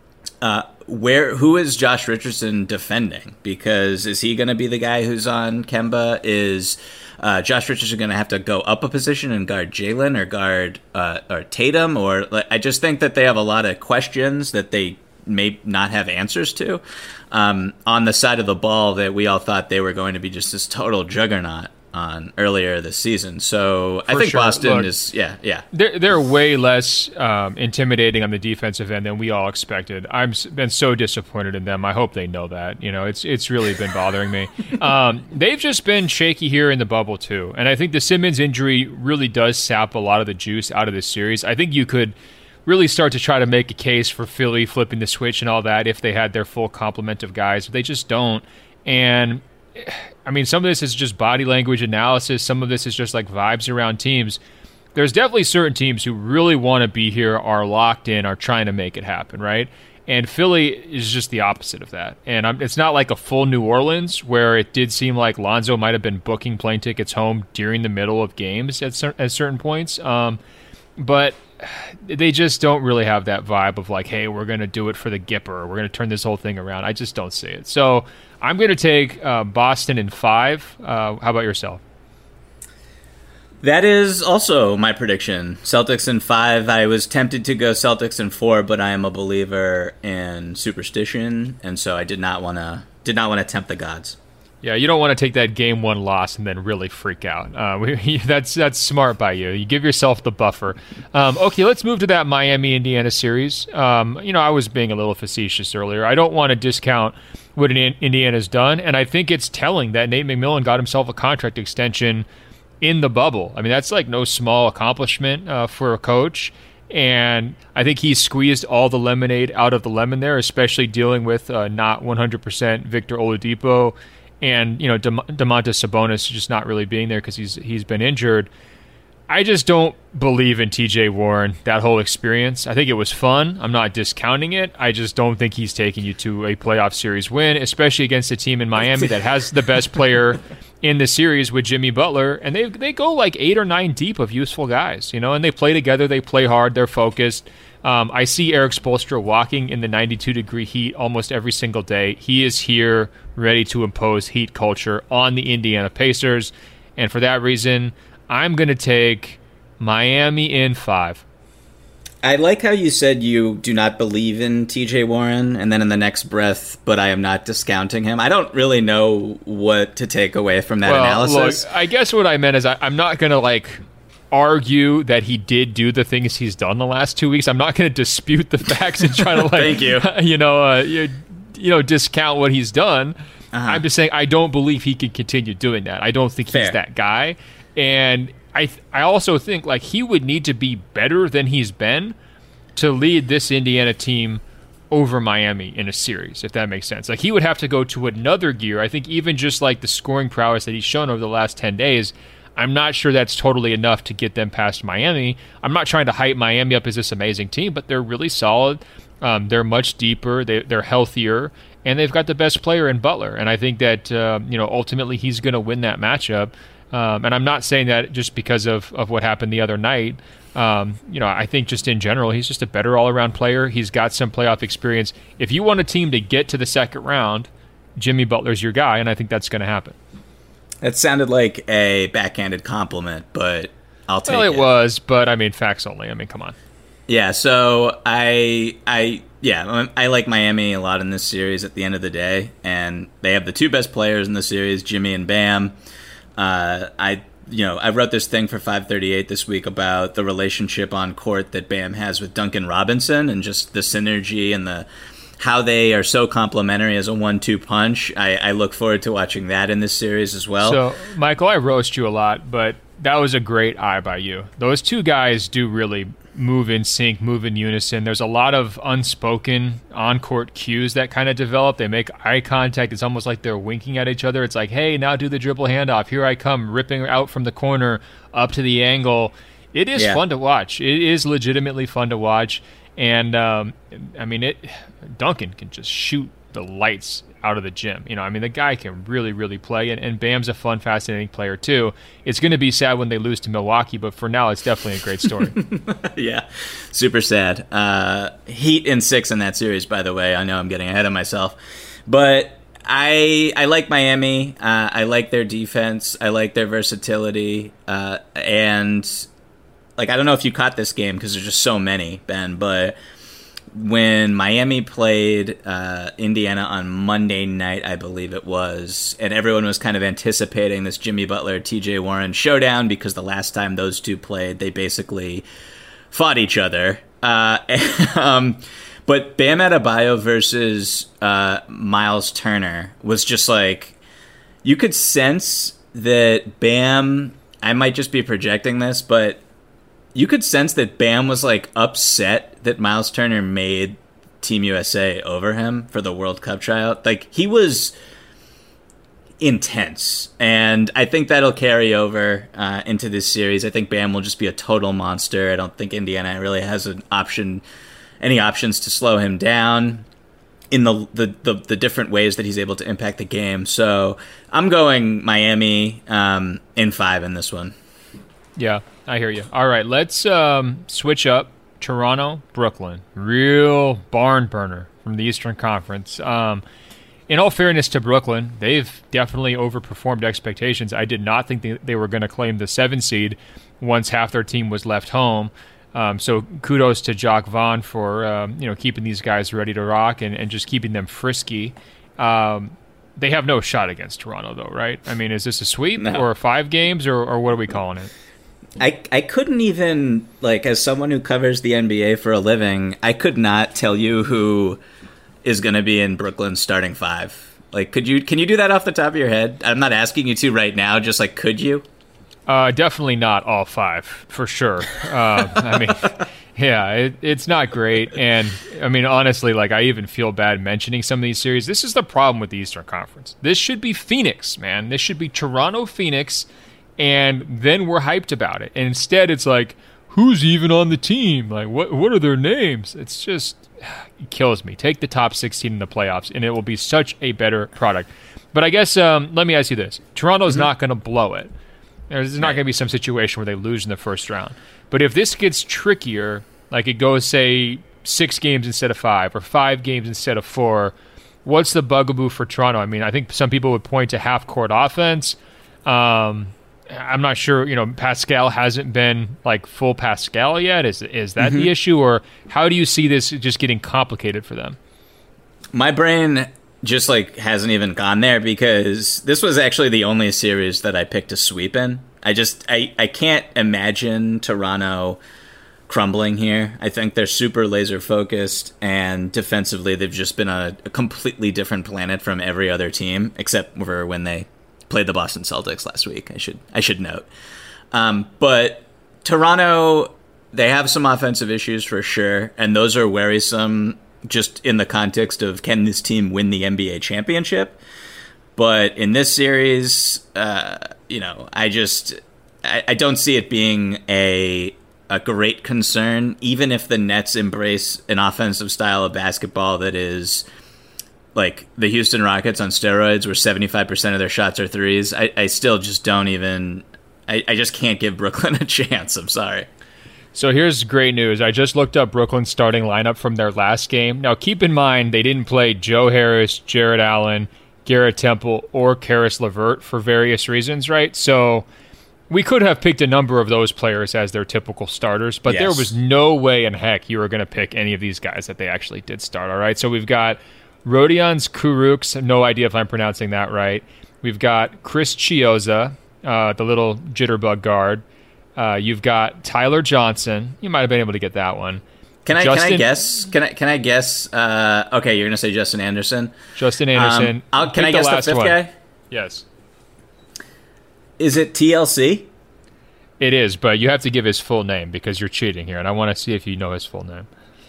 who is Josh Richardson defending? Because is he going to be the guy who's on Kemba? Is Josh Richardson going to have to go up a position and guard Jalen or guard or Tatum? Or I just think that they have a lot of questions that they may not have answers to on the side of the ball that we all thought they were going to be just this total juggernaut on earlier this season. So I think Boston is, They're way less intimidating on the defensive end than we all expected. I've been so disappointed in them. I hope they know that. You know, it's really been bothering me. They've just been shaky here in the bubble too. And I think the Simmons injury really does sap a lot of the juice out of this series. I think you could really start to try to make a case for Philly flipping the switch and all that if they had their full complement of guys, but they just don't. And I mean, some of this is just body language analysis. Some of this is just like vibes around teams. There's definitely certain teams who really want to be here, are locked in, are trying to make it happen, right? And Philly is just the opposite of that. And it's not like a full New Orleans where it did seem like Lonzo might have been booking plane tickets home during the middle of games at certain points. But they just don't really have that vibe of like, hey, we're going to do it for the Gipper. We're going to turn this whole thing around. I just don't see it. So I'm going to take Boston in 5. How about yourself? That is also my prediction. Celtics in 5. I was tempted to go Celtics in 4, but I am a believer in superstition, and so I did not want to tempt the gods. Yeah, you don't want to take that game 1 loss and then really freak out. That's smart by you. You give yourself the buffer. Okay, let's move to that Miami-Indiana series. I was being a little facetious earlier. I don't want to discount what Indiana's done, and I think it's telling that Nate McMillan got himself a contract extension in the bubble. I mean, that's like no small accomplishment for a coach. And I think he squeezed all the lemonade out of the lemon there, especially dealing with not 100% Victor Oladipo. And, Domantas Sabonis just not really being there because he's been injured. I just don't believe in TJ Warren, that whole experience. I think it was fun. I'm not discounting it. I just don't think he's taking you to a playoff series win, especially against a team in Miami that has the best player in the series with Jimmy Butler. And they go like 8 or 9 deep of useful guys, and they play together. They play hard. They're focused. I see Eric Spoelstra walking in the 92-degree heat almost every single day. He is here ready to impose heat culture on the Indiana Pacers. And for that reason, I'm going to take Miami in 5. I like how you said you do not believe in TJ Warren, and then in the next breath, but I am not discounting him. I don't really know what to take away from that analysis. Look, I guess what I meant is I'm not going to argue that he did do the things he's done the last 2 weeks. I'm not going to dispute the facts and try to Thank you. Discount what he's done. Uh-huh. I'm just saying I don't believe he can continue doing that. I don't think he's that guy. And I also think he would need to be better than he's been to lead this Indiana team over Miami in a series, if that makes sense. He would have to go to another gear. I think even just the scoring prowess that he's shown over the last 10 days, I'm not sure that's totally enough to get them past Miami. I'm not trying to hype Miami up as this amazing team, but they're really solid. They're much deeper. They're healthier, and they've got the best player in Butler. And I think that ultimately he's going to win that matchup. And I'm not saying that just because of what happened the other night. I think just in general, he's just a better all-around player. He's got some playoff experience. If you want a team to get to the second round Jimmy Butler's your guy, and I think that's going to happen. That sounded like a backhanded compliment, but I'll take it. Well, it was, but I mean, facts only. I mean, come on. Yeah, so I like Miami a lot in this series at the end of the day, and they have the two best players in the series, Jimmy and Bam. I wrote this thing for 538 this week about the relationship on court that Bam has with Duncan Robinson and just the synergy and how they are so complementary as a 1-2 punch. I look forward to watching that in this series as well. So, Michael, I roast you a lot, but that was a great eye by you. Those two guys do really move in sync, move in unison. There's a lot of unspoken on-court cues that kind of develop. They make eye contact. It's almost like they're winking at each other. It's like, hey, now do the dribble handoff. Here I come, ripping out from the corner up to the angle. It is fun to watch. It is legitimately fun to watch. And, Duncan can just shoot the lights out of the gym. The guy can really, really play, and Bam's a fun, fascinating player too. It's going to be sad when they lose to Milwaukee, but for now, it's definitely a great story. Yeah, super sad. Heat in 6 in that series, by the way. I know I'm getting ahead of myself, but I like Miami. I like their defense. I like their versatility, and I don't know if you caught this game because there's just so many, Ben, but when Miami played Indiana on Monday night, I believe it was, and everyone was kind of anticipating this Jimmy Butler, TJ Warren showdown because the last time those two played, they basically fought each other. But Bam Adebayo versus Miles Turner was just you could sense that Bam, I might just be projecting this, but you could sense that Bam was upset that Miles Turner made Team USA over him for the World Cup tryout. He was intense, and I think that'll carry over into this series. I think Bam will just be a total monster. I don't think Indiana really has any options to slow him down in the different ways that he's able to impact the game. So I'm going Miami in 5 in this one. Yeah, I hear you. All right, let's switch up. Toronto, Brooklyn. Real barn burner from the Eastern Conference. In all fairness to Brooklyn, they've definitely overperformed expectations. I did not think they were going to claim the 7 seed once half their team was left home. So kudos to Jacques Vaughn for keeping these guys ready to rock and just keeping them frisky. They have no shot against Toronto, though, right? I mean, is this a sweep or 5 games or what are we calling it? I couldn't even, as someone who covers the NBA for a living, I could not tell you who is going to be in Brooklyn's starting 5. Can you do that off the top of your head? I'm not asking you to right now, just could you? Definitely not all 5, for sure. It's not great. And, honestly, I even feel bad mentioning some of these series. This is the problem with the Eastern Conference. This should be Phoenix, man. This should be Toronto-Phoenix, and then we're hyped about it. And instead, it's who's even on the team? What are their names? It's just, it kills me. Take the top 16 in the playoffs, and it will be such a better product. But I guess, let me ask you this. Toronto's not going to blow it. There's not going to be some situation where they lose in the first round. But if this gets trickier, it goes, say, 6 games instead of 5, or 5 games instead of 4, what's the bugaboo for Toronto? I think some people would point to half-court offense. I'm not sure, Pascal hasn't been full Pascal yet. Is that the issue, or how do you see this just getting complicated for them? My brain just hasn't even gone there because this was actually the only series that I picked to sweep in. I can't imagine Toronto crumbling here. I think they're super laser focused, and defensively they've just been on a completely different planet from every other team except for when they played the Boston Celtics last week, I should note. But Toronto, they have some offensive issues for sure, and those are worrisome just in the context of can this team win the NBA championship? But in this series, I don't see it being a great concern, even if the Nets embrace an offensive style of basketball that is the Houston Rockets on steroids, where 75% of their shots are threes. I still just don't even... I just can't give Brooklyn a chance. I'm sorry. So here's great news. I just looked up Brooklyn's starting lineup from their last game. Now, keep in mind, they didn't play Joe Harris, Jared Allen, Garrett Temple or Karis LeVert for various reasons, right? So we could have picked a number of those players as their typical starters, but there was no way in heck you were going to pick any of these guys that they actually did start, all right? So we've got Rodions Kurucs, no idea if I'm pronouncing that right. We've got Chris Chiozza, the little jitterbug guard. You've got Tyler Johnson. You might have been able to get that one. Can I guess? Can I guess? Okay, you're gonna say Justin Anderson. Justin Anderson. Can I guess the fifth guy? Yes. Is it TLC? It is, but you have to give his full name because you're cheating here, and I want to see if you know his full name.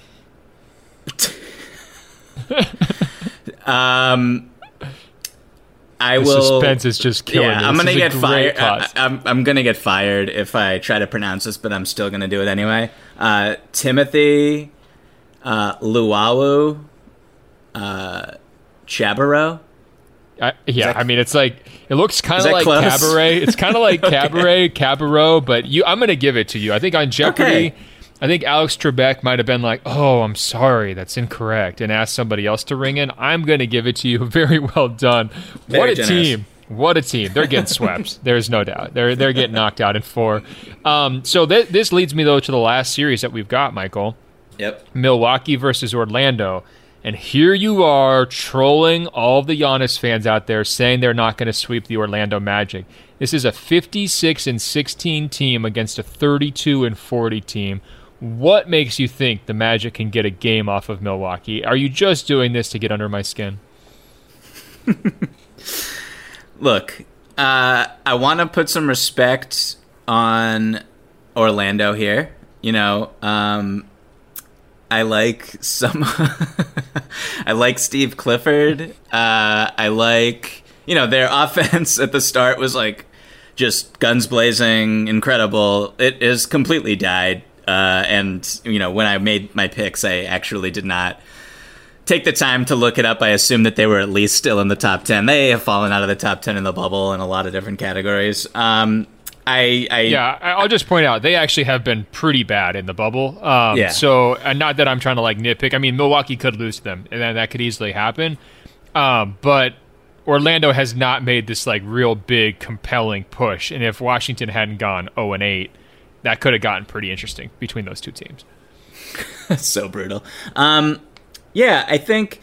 I the will. Suspense is just killing me. I'm gonna get fired. I'm gonna get fired if I try to pronounce this, but I'm still gonna do it anyway. Timothy Luawu Chabarro. I mean, it's like it looks kind of like close? Cabaret. It's kind of like Cabaret, Cabarro, but I'm going to give it to you. I think on Jeopardy, I think Alex Trebek might have been like, "Oh, I'm sorry, that's incorrect," and asked somebody else to ring in. I'm going to give it to you. Very well done. What a team! What a team! They're getting swept. There's no doubt. They're getting knocked out in 4. So this leads me though to the last series that we've got, Michael. Yep. Milwaukee versus Orlando. And here you are trolling all of the Giannis fans out there saying they're not going to sweep the Orlando Magic. This is a 56-16 team against a 32-40 team. What makes you think the Magic can get a game off of Milwaukee? Are you just doing this to get under my skin? Look, I want to put some respect on Orlando here. You know, I like I like Steve Clifford. I like, their offense at the start was like just guns blazing, incredible. It has completely died. And when I made my picks, I actually did not take the time to look it up. I assumed that they were at least still in the top 10. They have fallen out of the top 10 in the bubble in a lot of different categories. I'll just point out they actually have been pretty bad in the bubble. So, and not that I'm trying to like nitpick. I mean, Milwaukee could lose to them, and that could easily happen. But Orlando has not made this like real big, compelling push. And if Washington hadn't gone 0-8, that could have gotten pretty interesting between those two teams. So brutal. I think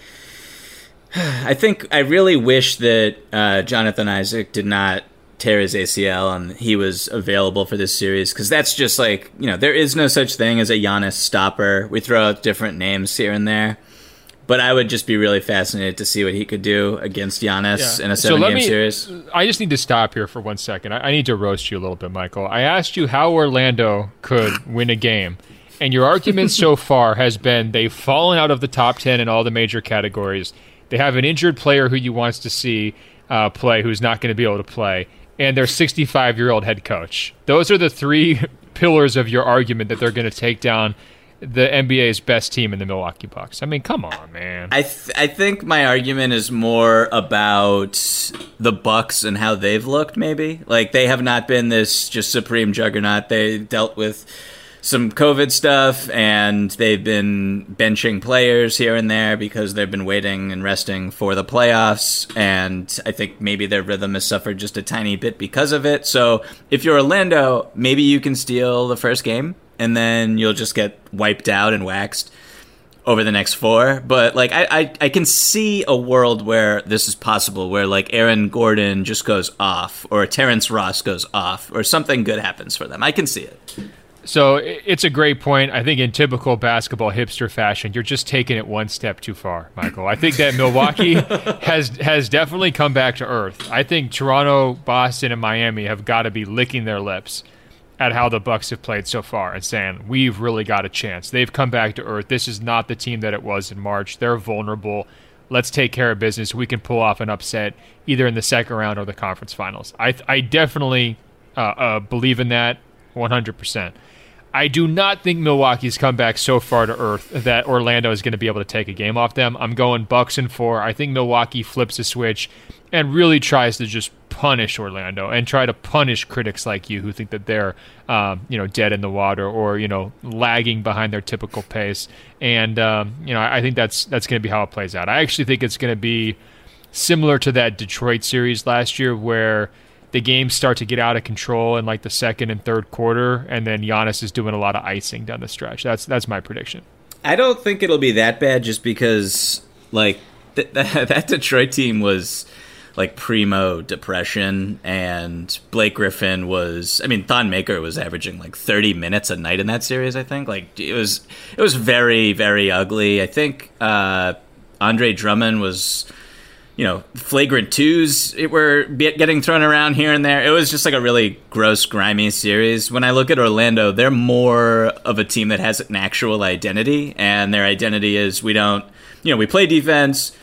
I really wish that Jonathan Isaac did not tear his ACL and he was available for this series, because that's just like, there is no such thing as a Giannis stopper. We throw out different names here and there, but I would just be really fascinated to see what he could do against Giannis in a 7-game series. I just need to stop here for 1 second. I need to roast you a little bit, Michael. I asked you how Orlando could win a game, and your argument so far has been they've fallen out of the top 10 in all the major categories. They have an injured player who you wants to see play who's not going to be able to play, and their 65-year-old head coach. Those are the 3 pillars of your argument that they're going to take down the NBA's best team in the Milwaukee Bucks. I mean, come on, man. I think my argument is more about the Bucks and how they've looked, maybe. Like, they have not been this just supreme juggernaut. They dealt with some COVID stuff, and they've been benching players here and there because they've been waiting and resting for the playoffs, and I think maybe their rhythm has suffered just a tiny bit because of it. So if you're Orlando, maybe you can steal the first game, and then you'll just get wiped out and waxed over the next 4. But like I can see a world where this is possible, where like Aaron Gordon just goes off, or Terrence Ross goes off, or something good happens for them. I can see it. So it's a great point. I think in typical basketball hipster fashion, you're just taking it one step too far, Michael. I think that Milwaukee has definitely come back to earth. I think Toronto, Boston, and Miami have got to be licking their lips at how the Bucks have played so far and saying, we've really got a chance. They've come back to earth. This is not the team that it was in March. They're vulnerable. Let's take care of business. We can pull off an upset either in the second round or the conference finals. I definitely believe in that 100%. I do not think Milwaukee's come back so far to earth that Orlando is going to be able to take a game off them. I'm going Bucks in 4. I think Milwaukee flips a switch and really tries to just punish Orlando and try to punish critics like you who think that they're, dead in the water or, lagging behind their typical pace. And, I think that's going to be how it plays out. I actually think it's going to be similar to that Detroit series last year where the games start to get out of control in like the second and third quarter, and then Giannis is doing a lot of icing down the stretch. That's my prediction. I don't think it'll be that bad just because, like, that Detroit team was, like, primo depression, and Blake Griffin was... I mean, Thon Maker was averaging, like, 30 minutes a night in that series, I think. Like, it was very, very ugly. I think Andre Drummond was... flagrant twos were getting thrown around here and there. It was just like a really gross, grimy series. When I look at Orlando, they're more of a team that has an actual identity, and their identity is we play defense,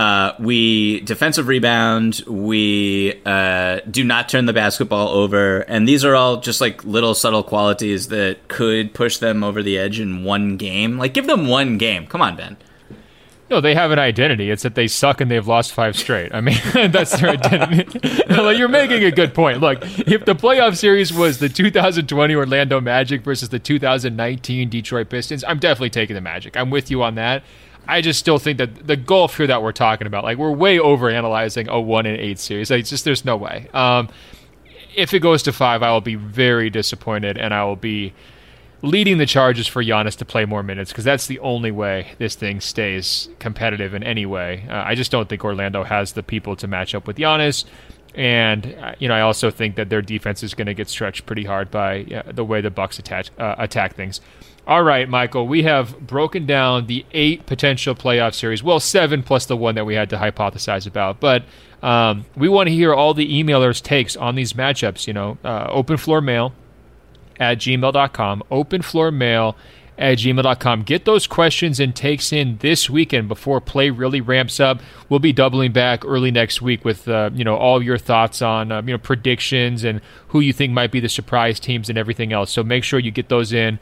we defensive rebound, we do not turn the basketball over, and these are all just like little subtle qualities that could push them over the edge in one game. Like, give them one game. Come on, Ben. No, they have an identity. It's that they suck and they've lost 5 straight. I mean, that's their identity. Like, you're making a good point. Look, if the playoff series was the 2020 Orlando Magic versus the 2019 Detroit Pistons, I'm definitely taking the Magic. I'm with you on that. I just still think that the gulf here that we're talking about, like, we're way overanalyzing a 1-8 series. Like, there's no way. If it goes to 5, I will be very disappointed, and I will be leading the charges for Giannis to play more minutes, because that's the only way this thing stays competitive in any way. I just don't think Orlando has the people to match up with Giannis, and I also think that their defense is going to get stretched pretty hard by the way the Bucks attack things. All right, Michael, we have broken down the 8 potential playoff series. Well, 7 plus the one that we had to hypothesize about, but we want to hear all the emailers' takes on these matchups. Open floor mail at gmail.com, openfloormail@gmail.com. Get those questions and takes in this weekend before play really ramps up. We'll be doubling back early next week with all your thoughts on predictions and who you think might be the surprise teams and everything else. So make sure you get those in,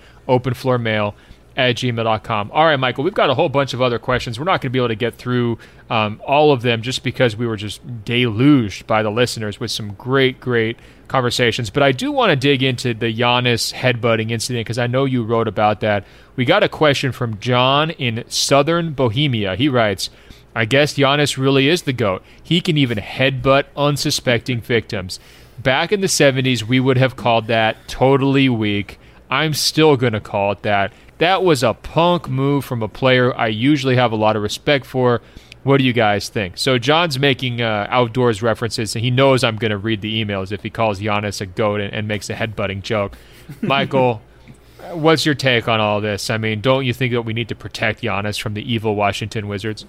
openfloormail@gmail.com. All right, Michael, we've got a whole bunch of other questions. We're not going to be able to get through all of them just because we were just deluged by the listeners with some great conversations. But I do want to dig into the Giannis headbutting incident because I know you wrote about that. We got a question from John in Southern Bohemia. He writes, I guess Giannis really is the GOAT. He can even headbutt unsuspecting victims. Back in the 70s, we would have called that totally weak. I'm still going to call it that. That was a punk move from a player I usually have a lot of respect for. What do you guys think? So John's making outdoors references, and he knows I'm going to read the emails if he calls Giannis a GOAT and makes a headbutting joke. Michael, what's your take on all this? I mean, don't you think that we need to protect Giannis from the evil Washington Wizards?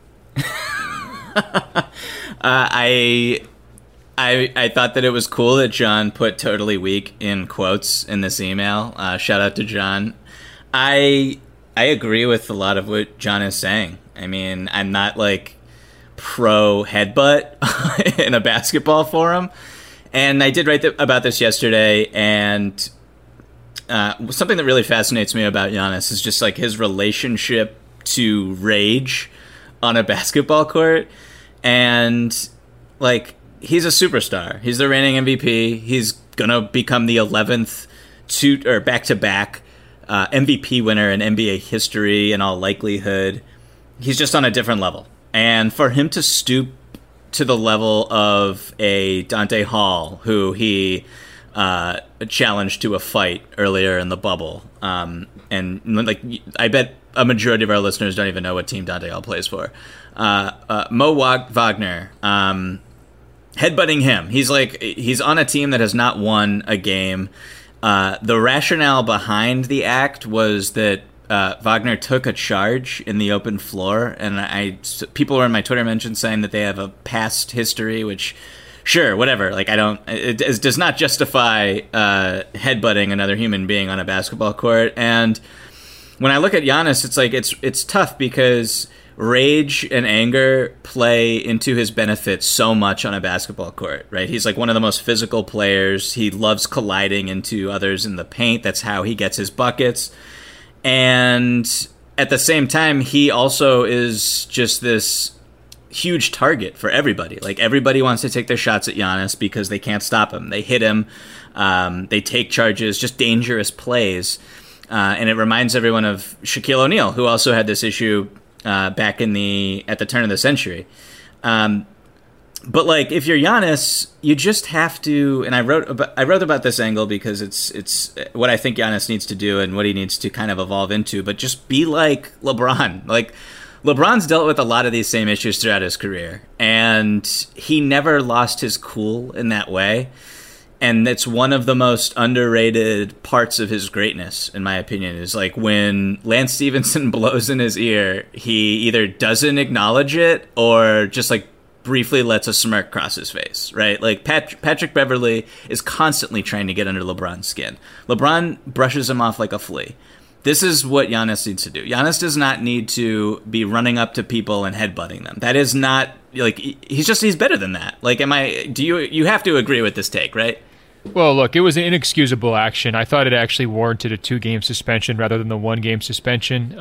I thought that it was cool that John put totally weak in quotes in this email. Shout out to John. I agree with a lot of what John is saying. I mean, I'm not like pro headbutt in a basketball forum. And I did write about this yesterday, and something that really fascinates me about Giannis is just like his relationship to rage on a basketball court. And like, he's a superstar. He's the reigning MVP. He's going to become the 11th back-to-back MVP winner in NBA history in all likelihood. He's just on a different level. And for him to stoop to the level of a Dante Hall, who he challenged to a fight earlier in the bubble, and like I bet a majority of our listeners don't even know what team Dante Hall plays for. Mo Wagner, headbutting him. He's on a team that has not won a game. The rationale behind the act was that Wagner took a charge in the open floor, and people were in my Twitter mentions saying that they have a past history, which, sure, whatever. Like, it does not justify headbutting another human being on a basketball court. And when I look at Giannis, it's like it's tough because rage and anger play into his benefit so much on a basketball court, right? He's like one of the most physical players. He loves colliding into others in the paint. That's how he gets his buckets. And at the same time, he also is just this huge target for everybody. Like, everybody wants to take their shots at Giannis because they can't stop him. They hit him. They take charges, just dangerous plays. And it reminds everyone of Shaquille O'Neal, who also had this issue back at the turn of the century. But like, if you're Giannis, you just have to. And I wrote about this angle because it's what I think Giannis needs to do and what he needs to kind of evolve into. But just be like LeBron. Like, LeBron's dealt with a lot of these same issues throughout his career, and he never lost his cool in that way. And it's one of the most underrated parts of his greatness, in my opinion, is like when Lance Stevenson blows in his ear, he either doesn't acknowledge it or just like briefly lets a smirk cross his face, right? Like Patrick Beverley is constantly trying to get under LeBron's skin. LeBron brushes him off like a flea. This is what Giannis needs to do. Giannis does not need to be running up to people and headbutting them. That is not, like, he's better than that. Like, you have to agree with this take, right? Well, look, it was an inexcusable action. I thought it actually warranted a 2-game suspension rather than the 1-game suspension.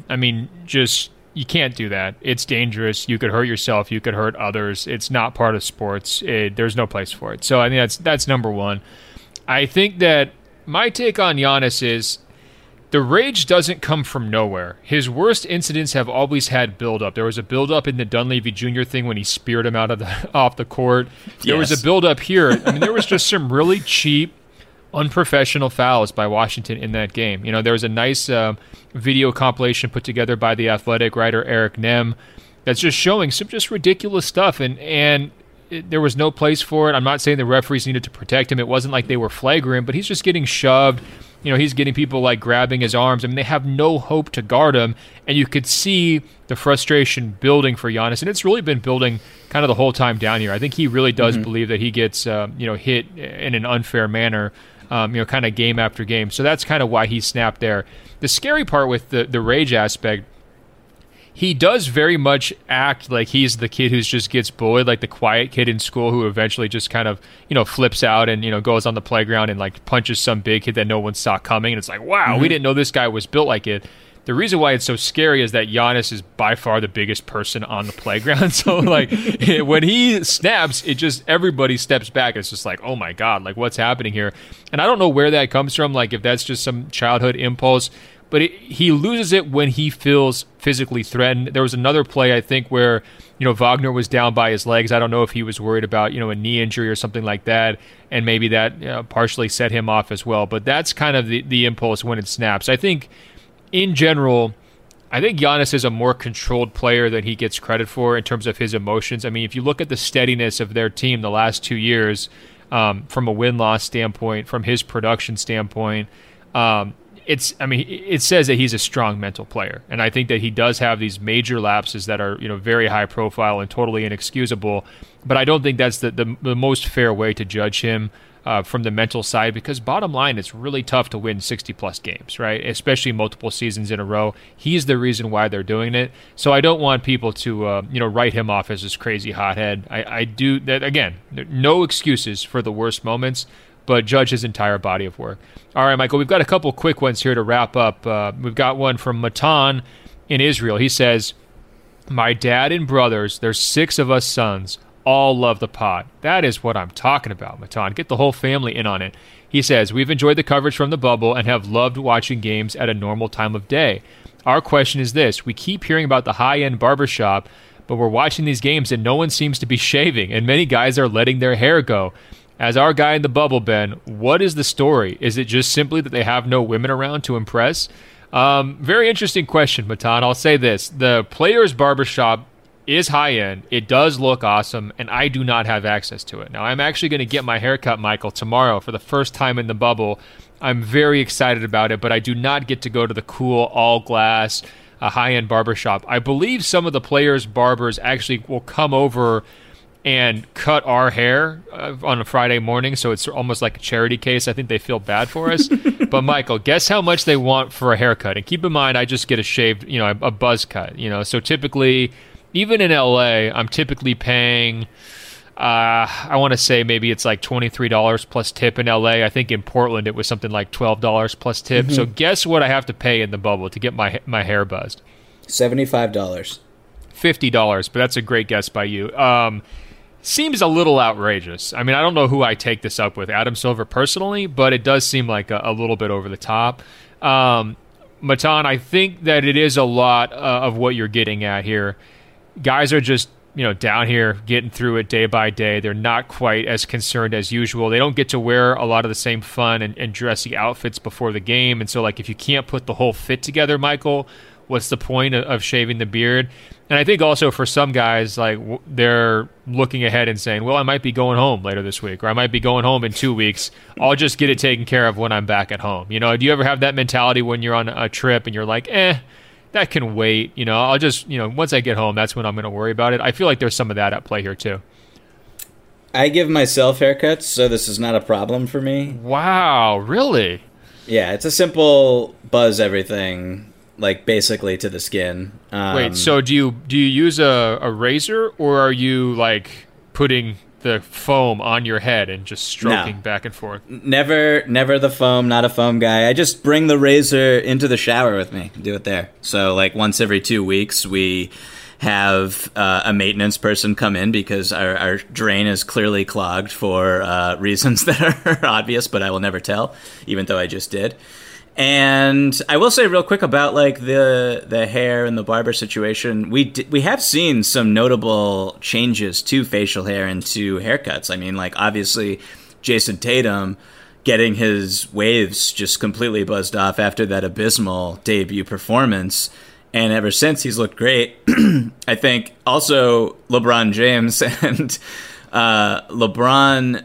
You can't do that. It's dangerous. You could hurt yourself. You could hurt others. It's not part of sports. There's no place for it. So I think that's number one. I think that my take on Giannis is the rage doesn't come from nowhere. His worst incidents have always had build-up. There was a build-up in the Dunleavy Jr. thing when he speared him off the court. There was a build-up here. I mean, there was just some really cheap, unprofessional fouls by Washington in that game. You know, there was a nice video compilation put together by the Athletic writer Eric Nem that's just showing some just ridiculous stuff, and there was no place for it. I'm not saying the referees needed to protect him. It wasn't like they were flagrant, but he's just getting shoved. You know, he's getting people like grabbing his arms. I mean, they have no hope to guard him, and you could see the frustration building for Giannis, and it's really been building kind of the whole time down here. I think he really does believe that he gets hit in an unfair manner, kind of game after game. So that's kind of why he snapped there. The scary part with the rage aspect, he does very much act like he's the kid who just gets bullied, like the quiet kid in school who eventually just kind of, flips out and, goes on the playground and like punches some big kid that no one saw coming. And it's like, wow, we didn't know this guy was built like it. The reason why it's so scary is that Giannis is by far the biggest person on the playground. So like when he snaps, everybody steps back. It's just like, oh my God, like what's happening here? And I don't know where that comes from. Like if that's just some childhood impulse, but he loses it when he feels physically threatened. There was another play, I think, where, Wagner was down by his legs. I don't know if he was worried about, a knee injury or something like that, and maybe that partially set him off as well. But that's kind of the impulse when it snaps. I think, in general, Giannis is a more controlled player than he gets credit for in terms of his emotions. I mean, if you look at the steadiness of their team the last 2 years, from a win-loss standpoint, from his production standpoint, it says that he's a strong mental player, and I think that he does have these major lapses that are, very high profile and totally inexcusable. But I don't think that's the most fair way to judge him from the mental side, because bottom line, it's really tough to win 60-plus games, right? Especially multiple seasons in a row. He's the reason why they're doing it. So I don't want people to, write him off as this crazy hothead. I do that again. No excuses for the worst moments, but judge his entire body of work. All right, Michael, we've got a couple quick ones here to wrap up. We've got one from Matan in Israel. He says, my dad and brothers, there's 6 of us sons, all love the pod. That is what I'm talking about, Matan. Get the whole family in on it. He says, we've enjoyed the coverage from the bubble and have loved watching games at a normal time of day. Our question is this. We keep hearing about the high-end barbershop, but we're watching these games and no one seems to be shaving, and many guys are letting their hair go. As our guy in the bubble, Ben, what is the story? Is it just simply that they have no women around to impress? Very interesting question, Matan. I'll say this. The Players Barbershop is high-end. It does look awesome, and I do not have access to it. Now, I'm actually going to get my haircut, Michael, tomorrow for the first time in the bubble. I'm very excited about it, but I do not get to go to the cool, all-glass, high-end barbershop. I believe some of the Players' barbers actually will come over and cut our hair on a Friday morning, so it's almost like a charity case. I think they feel bad for us. But, Michael, guess how much they want for a haircut? And keep in mind, I just get a shaved, a buzz cut. So typically, even in LA, I'm typically paying, I want to say maybe it's like $23 plus tip in LA. I think in Portland it was something like $12 plus tip. So guess what I have to pay in the bubble to get my hair buzzed? $75. $50, but that's a great guess by you. Seems a little outrageous. I mean, I don't know who I take this up with, Adam Silver personally, but it does seem like a little bit over the top. Matan, I think that it is a lot of what you're getting at here. Guys are just down here getting through it day by day. They're not quite as concerned as usual. They don't get to wear a lot of the same fun and dressy outfits before the game. And so, like, if you can't put the whole fit together, Michael, what's the point of shaving the beard? And I think also for some guys, like, they're looking ahead and saying, well, I might be going home later this week, or I might be going home in 2 weeks. I'll just get it taken care of when I'm back at home. Do you ever have that mentality when you're on a trip and you're like, that can wait. I'll just, once I get home, that's when I'm going to worry about it. I feel like there's some of that at play here too. I give myself haircuts, so this is not a problem for me. Wow, really? Yeah, it's a simple buzz everything, like basically to the skin. Wait, so do you use a razor, or are you like putting the foam on your head and just stroking back and forth? Never the foam, not a foam guy. I just bring the razor into the shower with me, do it there. So like once every 2 weeks we have a maintenance person come in because our drain is clearly clogged for reasons that are obvious, but I will never tell, even though I just did. And I will say real quick about like the hair and the barber situation. We have seen some notable changes to facial hair and to haircuts. I mean, like obviously Jason Tatum getting his waves just completely buzzed off after that abysmal debut performance. And ever since, he's looked great. I think also LeBron James and LeBron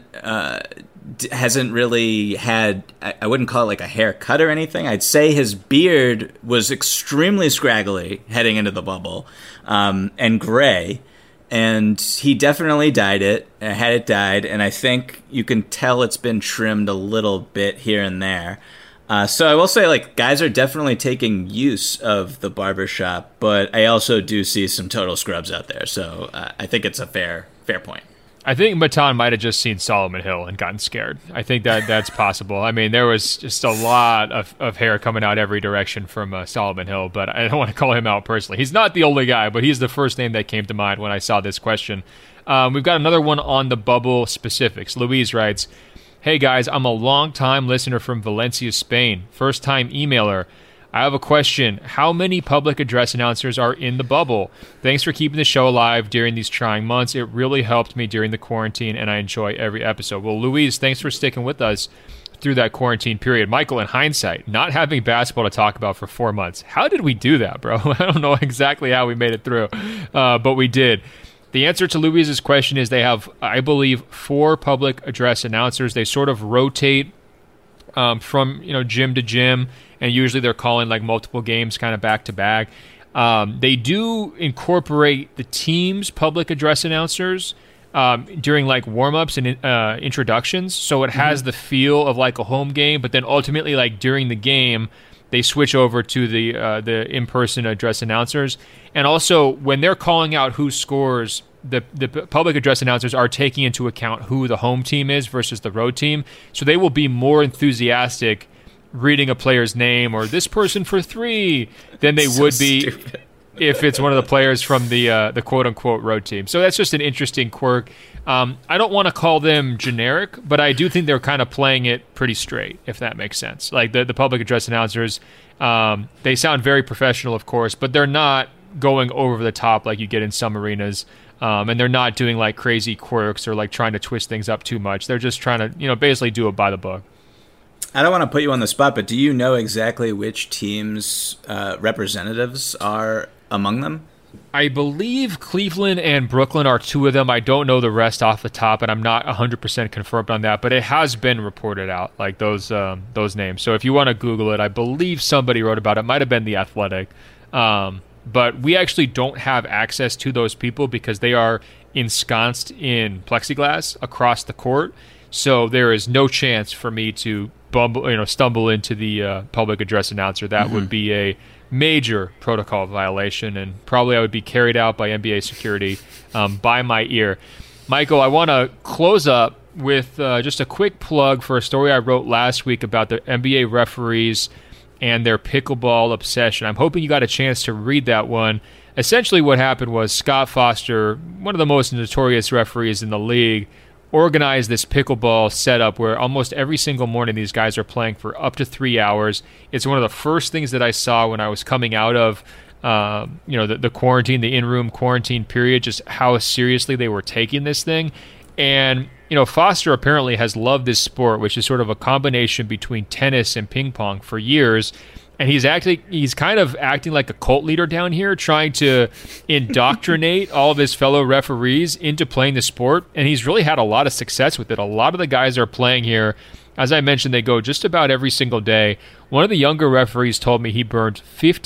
hasn't really had, I wouldn't call it like a haircut or anything. I'd say his beard was extremely scraggly heading into the bubble and gray. And he definitely dyed it, had it dyed. And I think you can tell it's been trimmed a little bit here and there. So I will say, like, guys are definitely taking use of the barbershop, but I also do see some total scrubs out there. So I think it's a fair point. I think Matan might have just seen Solomon Hill and gotten scared. I think that's possible. I mean, there was just a lot of hair coming out every direction from Solomon Hill, but I don't want to call him out personally. He's not the only guy, but he's the first name that came to mind when I saw this question. We've got another one on the bubble specifics. Louise writes, "Hey guys, I'm a long-time listener from Valencia, Spain. First-time emailer. I have a question. How many public address announcers are in the bubble? Thanks for keeping the show alive during these trying months. It really helped me during the quarantine, and I enjoy every episode." Well, Louise, thanks for sticking with us through that quarantine period. Michael, in hindsight, not having basketball to talk about for 4 months, how did we do that, bro? I don't know exactly how we made it through, but we did. The answer to Louise's question is they have, I believe, 4 public address announcers. They sort of rotate from gym to gym, and usually they're calling like multiple games kind of back to back. They do incorporate the team's public address announcers during like warm-ups and introductions, so it has the feel of like a home game, but then ultimately like during the game they switch over to the in-person address announcers. And also when they're calling out who scores, the public address announcers are taking into account who the home team is versus the road team, so they will be more enthusiastic reading a player's name or this person for 3 than they would be stupid if it's one of the players from the quote-unquote road team. So that's just an interesting quirk. I don't want to call them generic, but I do think they're kind of playing it pretty straight, if that makes sense. Like the public address announcers, they sound very professional, of course, but they're not going over the top like you get in some arenas, and they're not doing like crazy quirks or like trying to twist things up too much. They're just trying to basically do it by the book. I don't want to put you on the spot, but do you know exactly which teams' representatives are among them? I believe Cleveland and Brooklyn are 2 of them. I don't know the rest off the top, and I'm not 100% confirmed on that, but it has been reported out, like those names. So if you want to Google it, I believe somebody wrote about it. It might have been The Athletic. But we actually don't have access to those people because they are ensconced in plexiglass across the court. So there is no chance for me to stumble into the public address announcer. That would be a major protocol violation, and probably I would be carried out by NBA security by my ear. Michael, I want to close up with just a quick plug for a story I wrote last week about the NBA referees and their pickleball obsession. I'm hoping you got a chance to read that one. Essentially what happened was Scott Foster, one of the most notorious referees in the league, organized this pickleball setup where almost every single morning these guys are playing for up to 3 hours. It's one of the first things that I saw when I was coming out of the quarantine, the in-room quarantine period, just how seriously they were taking this thing. And, Foster apparently has loved this sport, which is sort of a combination between tennis and ping pong for years. And he's kind of acting like a cult leader down here, trying to indoctrinate all of his fellow referees into playing the sport. And he's really had a lot of success with it. A lot of the guys are playing here. As I mentioned, they go just about every single day. One of the younger referees told me he burned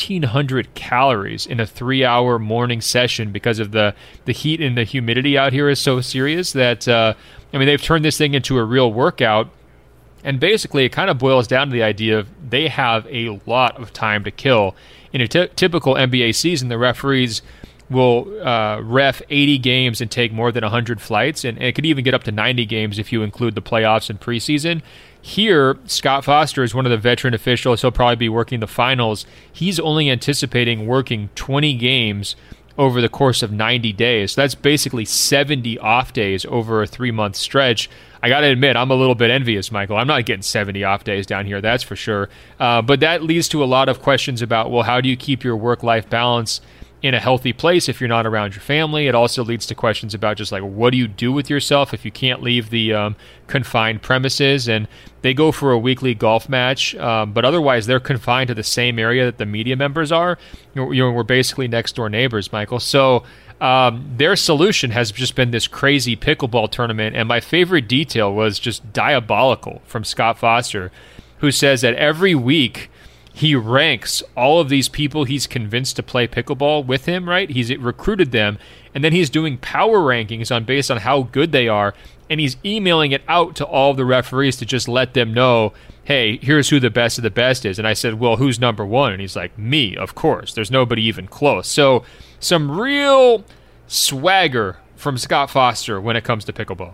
1,500 calories in a 3-hour morning session because of the heat and the humidity out here is so serious that, they've turned this thing into a real workout. And basically, it kind of boils down to the idea of they have a lot of time to kill. In a typical NBA season, the referees will ref 80 games and take more than 100 flights, and it could even get up to 90 games if you include the playoffs and preseason. Here, Scott Foster is one of the veteran officials. He'll probably be working the finals. He's only anticipating working 20 games over the course of 90 days. So that's basically 70 off days over a 3-month stretch. I got to admit, I'm a little bit envious, Michael. I'm not getting 70 off days down here, that's for sure. But that leads to a lot of questions about, well, how do you keep your work-life balance in a healthy place if you're not around your family? It also leads to questions about just like, what do you do with yourself if you can't leave the confined premises? And they go for a weekly golf match, but otherwise they're confined to the same area that the media members are. We're basically next door neighbors, Michael. So their solution has just been this crazy pickleball tournament. And my favorite detail was just diabolical from Scott Foster, who says that every week he ranks all of these people he's convinced to play pickleball with him, right? He's recruited them, and then he's doing power rankings based on how good they are, and he's emailing it out to all of the referees to just let them know, hey, here's who the best of the best is. And I said, well, who's number one? And he's like, me, of course. There's nobody even close. So some real swagger from Scott Foster when it comes to pickleball.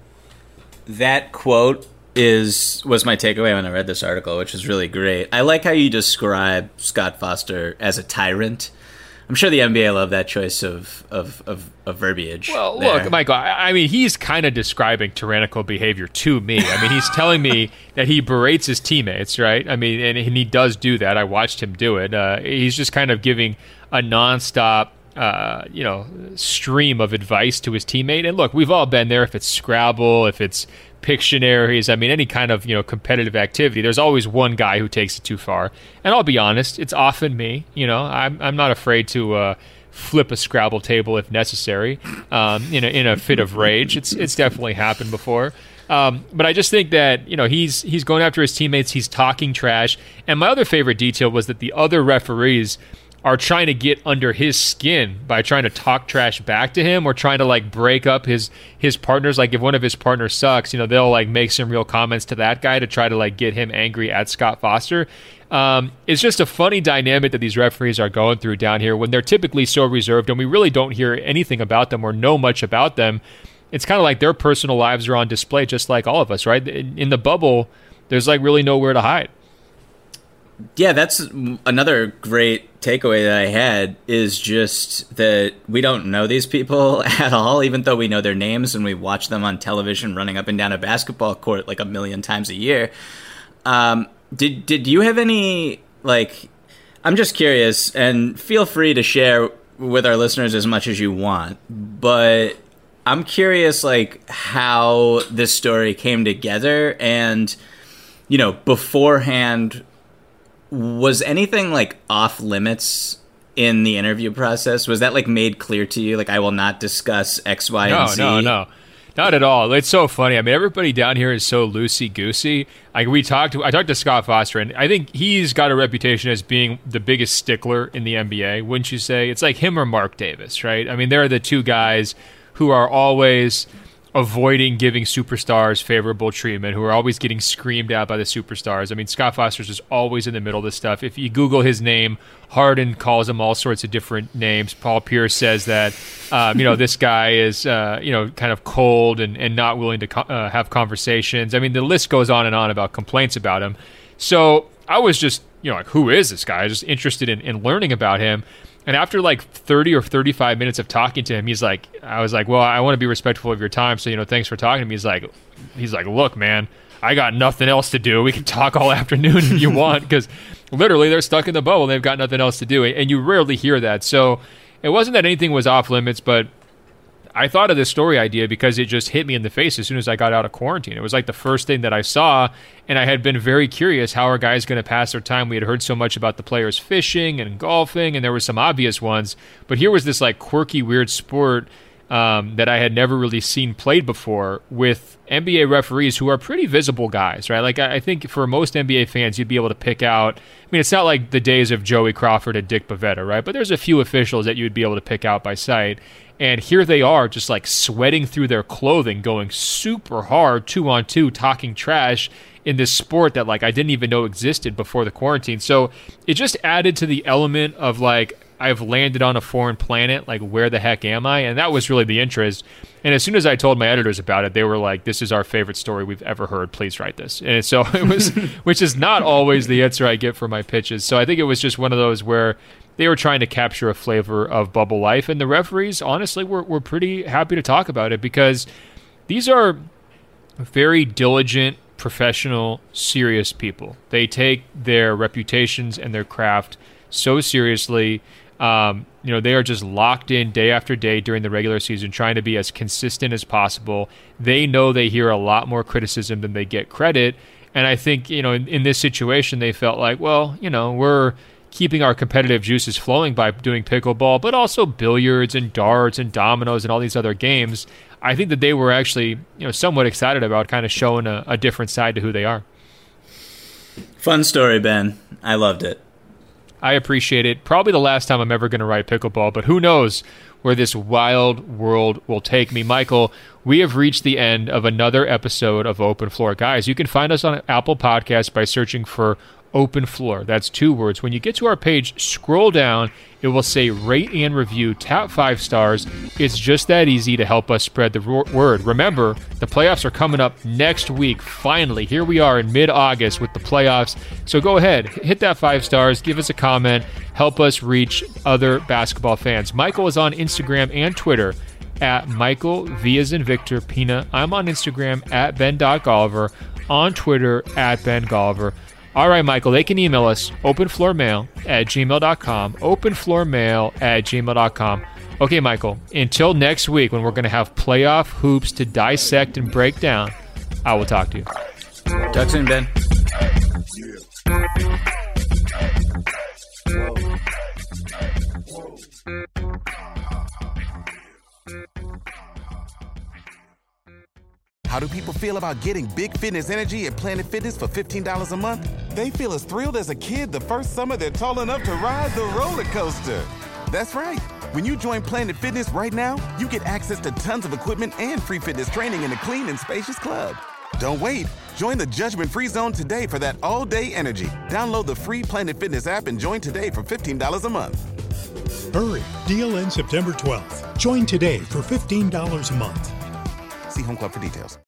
That quote was my takeaway when I read this article, which is really great. I like how you describe Scott Foster as a tyrant. I'm sure the NBA love that choice of verbiage. Well, there. Look, Michael, I mean, he's kind of describing tyrannical behavior to me. I mean, he's telling me that he berates his teammates, right? I mean, and he does do that. I watched him do it. He's just kind of giving a nonstop stream of advice to his teammate. And look, we've all been there. If it's Scrabble, if it's Pictionaries, I mean, any kind of competitive activity, there's always one guy who takes it too far. And I'll be honest, it's often me. I'm not afraid to flip a Scrabble table if necessary in a fit of rage. It's definitely happened before. But I just think that he's going after his teammates. He's talking trash. And my other favorite detail was that the other referees are trying to get under his skin by trying to talk trash back to him or trying to break up his partners. Like if one of his partners sucks, they'll make some real comments to that guy to try to get him angry at Scott Foster. It's just a funny dynamic that these referees are going through down here when they're typically so reserved and we really don't hear anything about them or know much about them. It's kind of like their personal lives are on display just like all of us, right? In the bubble, there's really nowhere to hide. Yeah, that's another great takeaway that I had is just that we don't know these people at all, even though we know their names and we watch them on television running up and down a basketball court 1 million times a year. Did you have any, I'm just curious, and feel free to share with our listeners as much as you want, but I'm curious, how this story came together and, beforehand, was anything off limits in the interview process? Was that made clear to you? I will not discuss X, Y, and Z? No. Not at all. It's so funny. I mean, everybody down here is so loosey-goosey. I talked to Scott Foster, and I think he's got a reputation as being the biggest stickler in the NBA, wouldn't you say? It's like him or Mark Davis, right? I mean, they're the two guys who are always avoiding giving superstars favorable treatment, who are always getting screamed at by the superstars. I mean, Scott Foster's just always in the middle of this stuff. If you Google his name, Harden calls him all sorts of different names. Paul Pierce says that, this guy is, kind of cold and not willing to have conversations. I mean, the list goes on and on about complaints about him. So I was just, who is this guy? I was just interested in learning about him. And after 30 or 35 minutes of talking to him, I was like, well, I want to be respectful of your time. So, thanks for talking to me. He's like, look, man, I got nothing else to do. We can talk all afternoon if you want. Because literally they're stuck in the bubble. They've got nothing else to do. And you rarely hear that. So it wasn't that anything was off limits, but I thought of this story idea because it just hit me in the face as soon as I got out of quarantine. It was like the first thing that I saw, and I had been very curious, how are guys going to pass their time? We had heard so much about the players fishing and golfing, and there were some obvious ones, but here was this like quirky, weird sport that I had never really seen played before with NBA referees who are pretty visible guys, right? Like I think for most NBA fans, you'd be able to pick out, I mean, it's not like the days of Joey Crawford and Dick Bavetta, right? But there's a few officials that you'd be able to pick out by sight. And here they are just like sweating through their clothing, going super hard 2-on-2, talking trash in this sport that like I didn't even know existed before the quarantine. So it just added to the element of like, I've landed on a foreign planet, like where the heck am I? And that was really the interest. And as soon as I told my editors about it, they were like, this is our favorite story we've ever heard. Please write this. And so it was, which is not always the answer I get for my pitches. So I think it was just one of those where they were trying to capture a flavor of bubble life. And the referees, honestly, were pretty happy to talk about it because these are very diligent, professional, serious people. They take their reputations and their craft so seriously. They are just locked in day after day during the regular season, trying to be as consistent as possible. They know they hear a lot more criticism than they get credit. And I think, in this situation, they felt like, well, we're keeping our competitive juices flowing by doing pickleball, but also billiards and darts and dominoes and all these other games. I think that they were actually, somewhat excited about kind of showing a different side to who they are. Fun story, Ben. I loved it. I appreciate it. Probably the last time I'm ever going to write pickleball, but who knows where this wild world will take me. Michael, we have reached the end of another episode of Open Floor. Guys, you can find us on Apple Podcasts by searching for Open Floor. That's 2 words. When you get to our page, scroll down. It will say rate and review. Tap 5 stars. It's just that easy to help us spread the word. Remember, the playoffs are coming up next week. Finally, here we are in mid-August with the playoffs. So go ahead, hit that 5 stars. Give us a comment. Help us reach other basketball fans. Michael is on Instagram and Twitter at Michael V as in Victor Pina. I'm on Instagram at Ben.Golliver. On Twitter at Ben Golliver. All right, Michael, they can email us, openfloormail@gmail.com, openfloormail@gmail.com. Okay, Michael, until next week when we're going to have playoff hoops to dissect and break down, I will talk to you. Talk soon, Ben. How do people feel about getting big fitness energy at Planet Fitness for $15 a month? They feel as thrilled as a kid the first summer they're tall enough to ride the roller coaster. That's right. When you join Planet Fitness right now, you get access to tons of equipment and free fitness training in a clean and spacious club. Don't wait. Join the judgment-free zone today for that all-day energy. Download the free Planet Fitness app and join today for $15 a month. Hurry. Deal ends September 12th. Join today for $15 a month. See Home Club for details.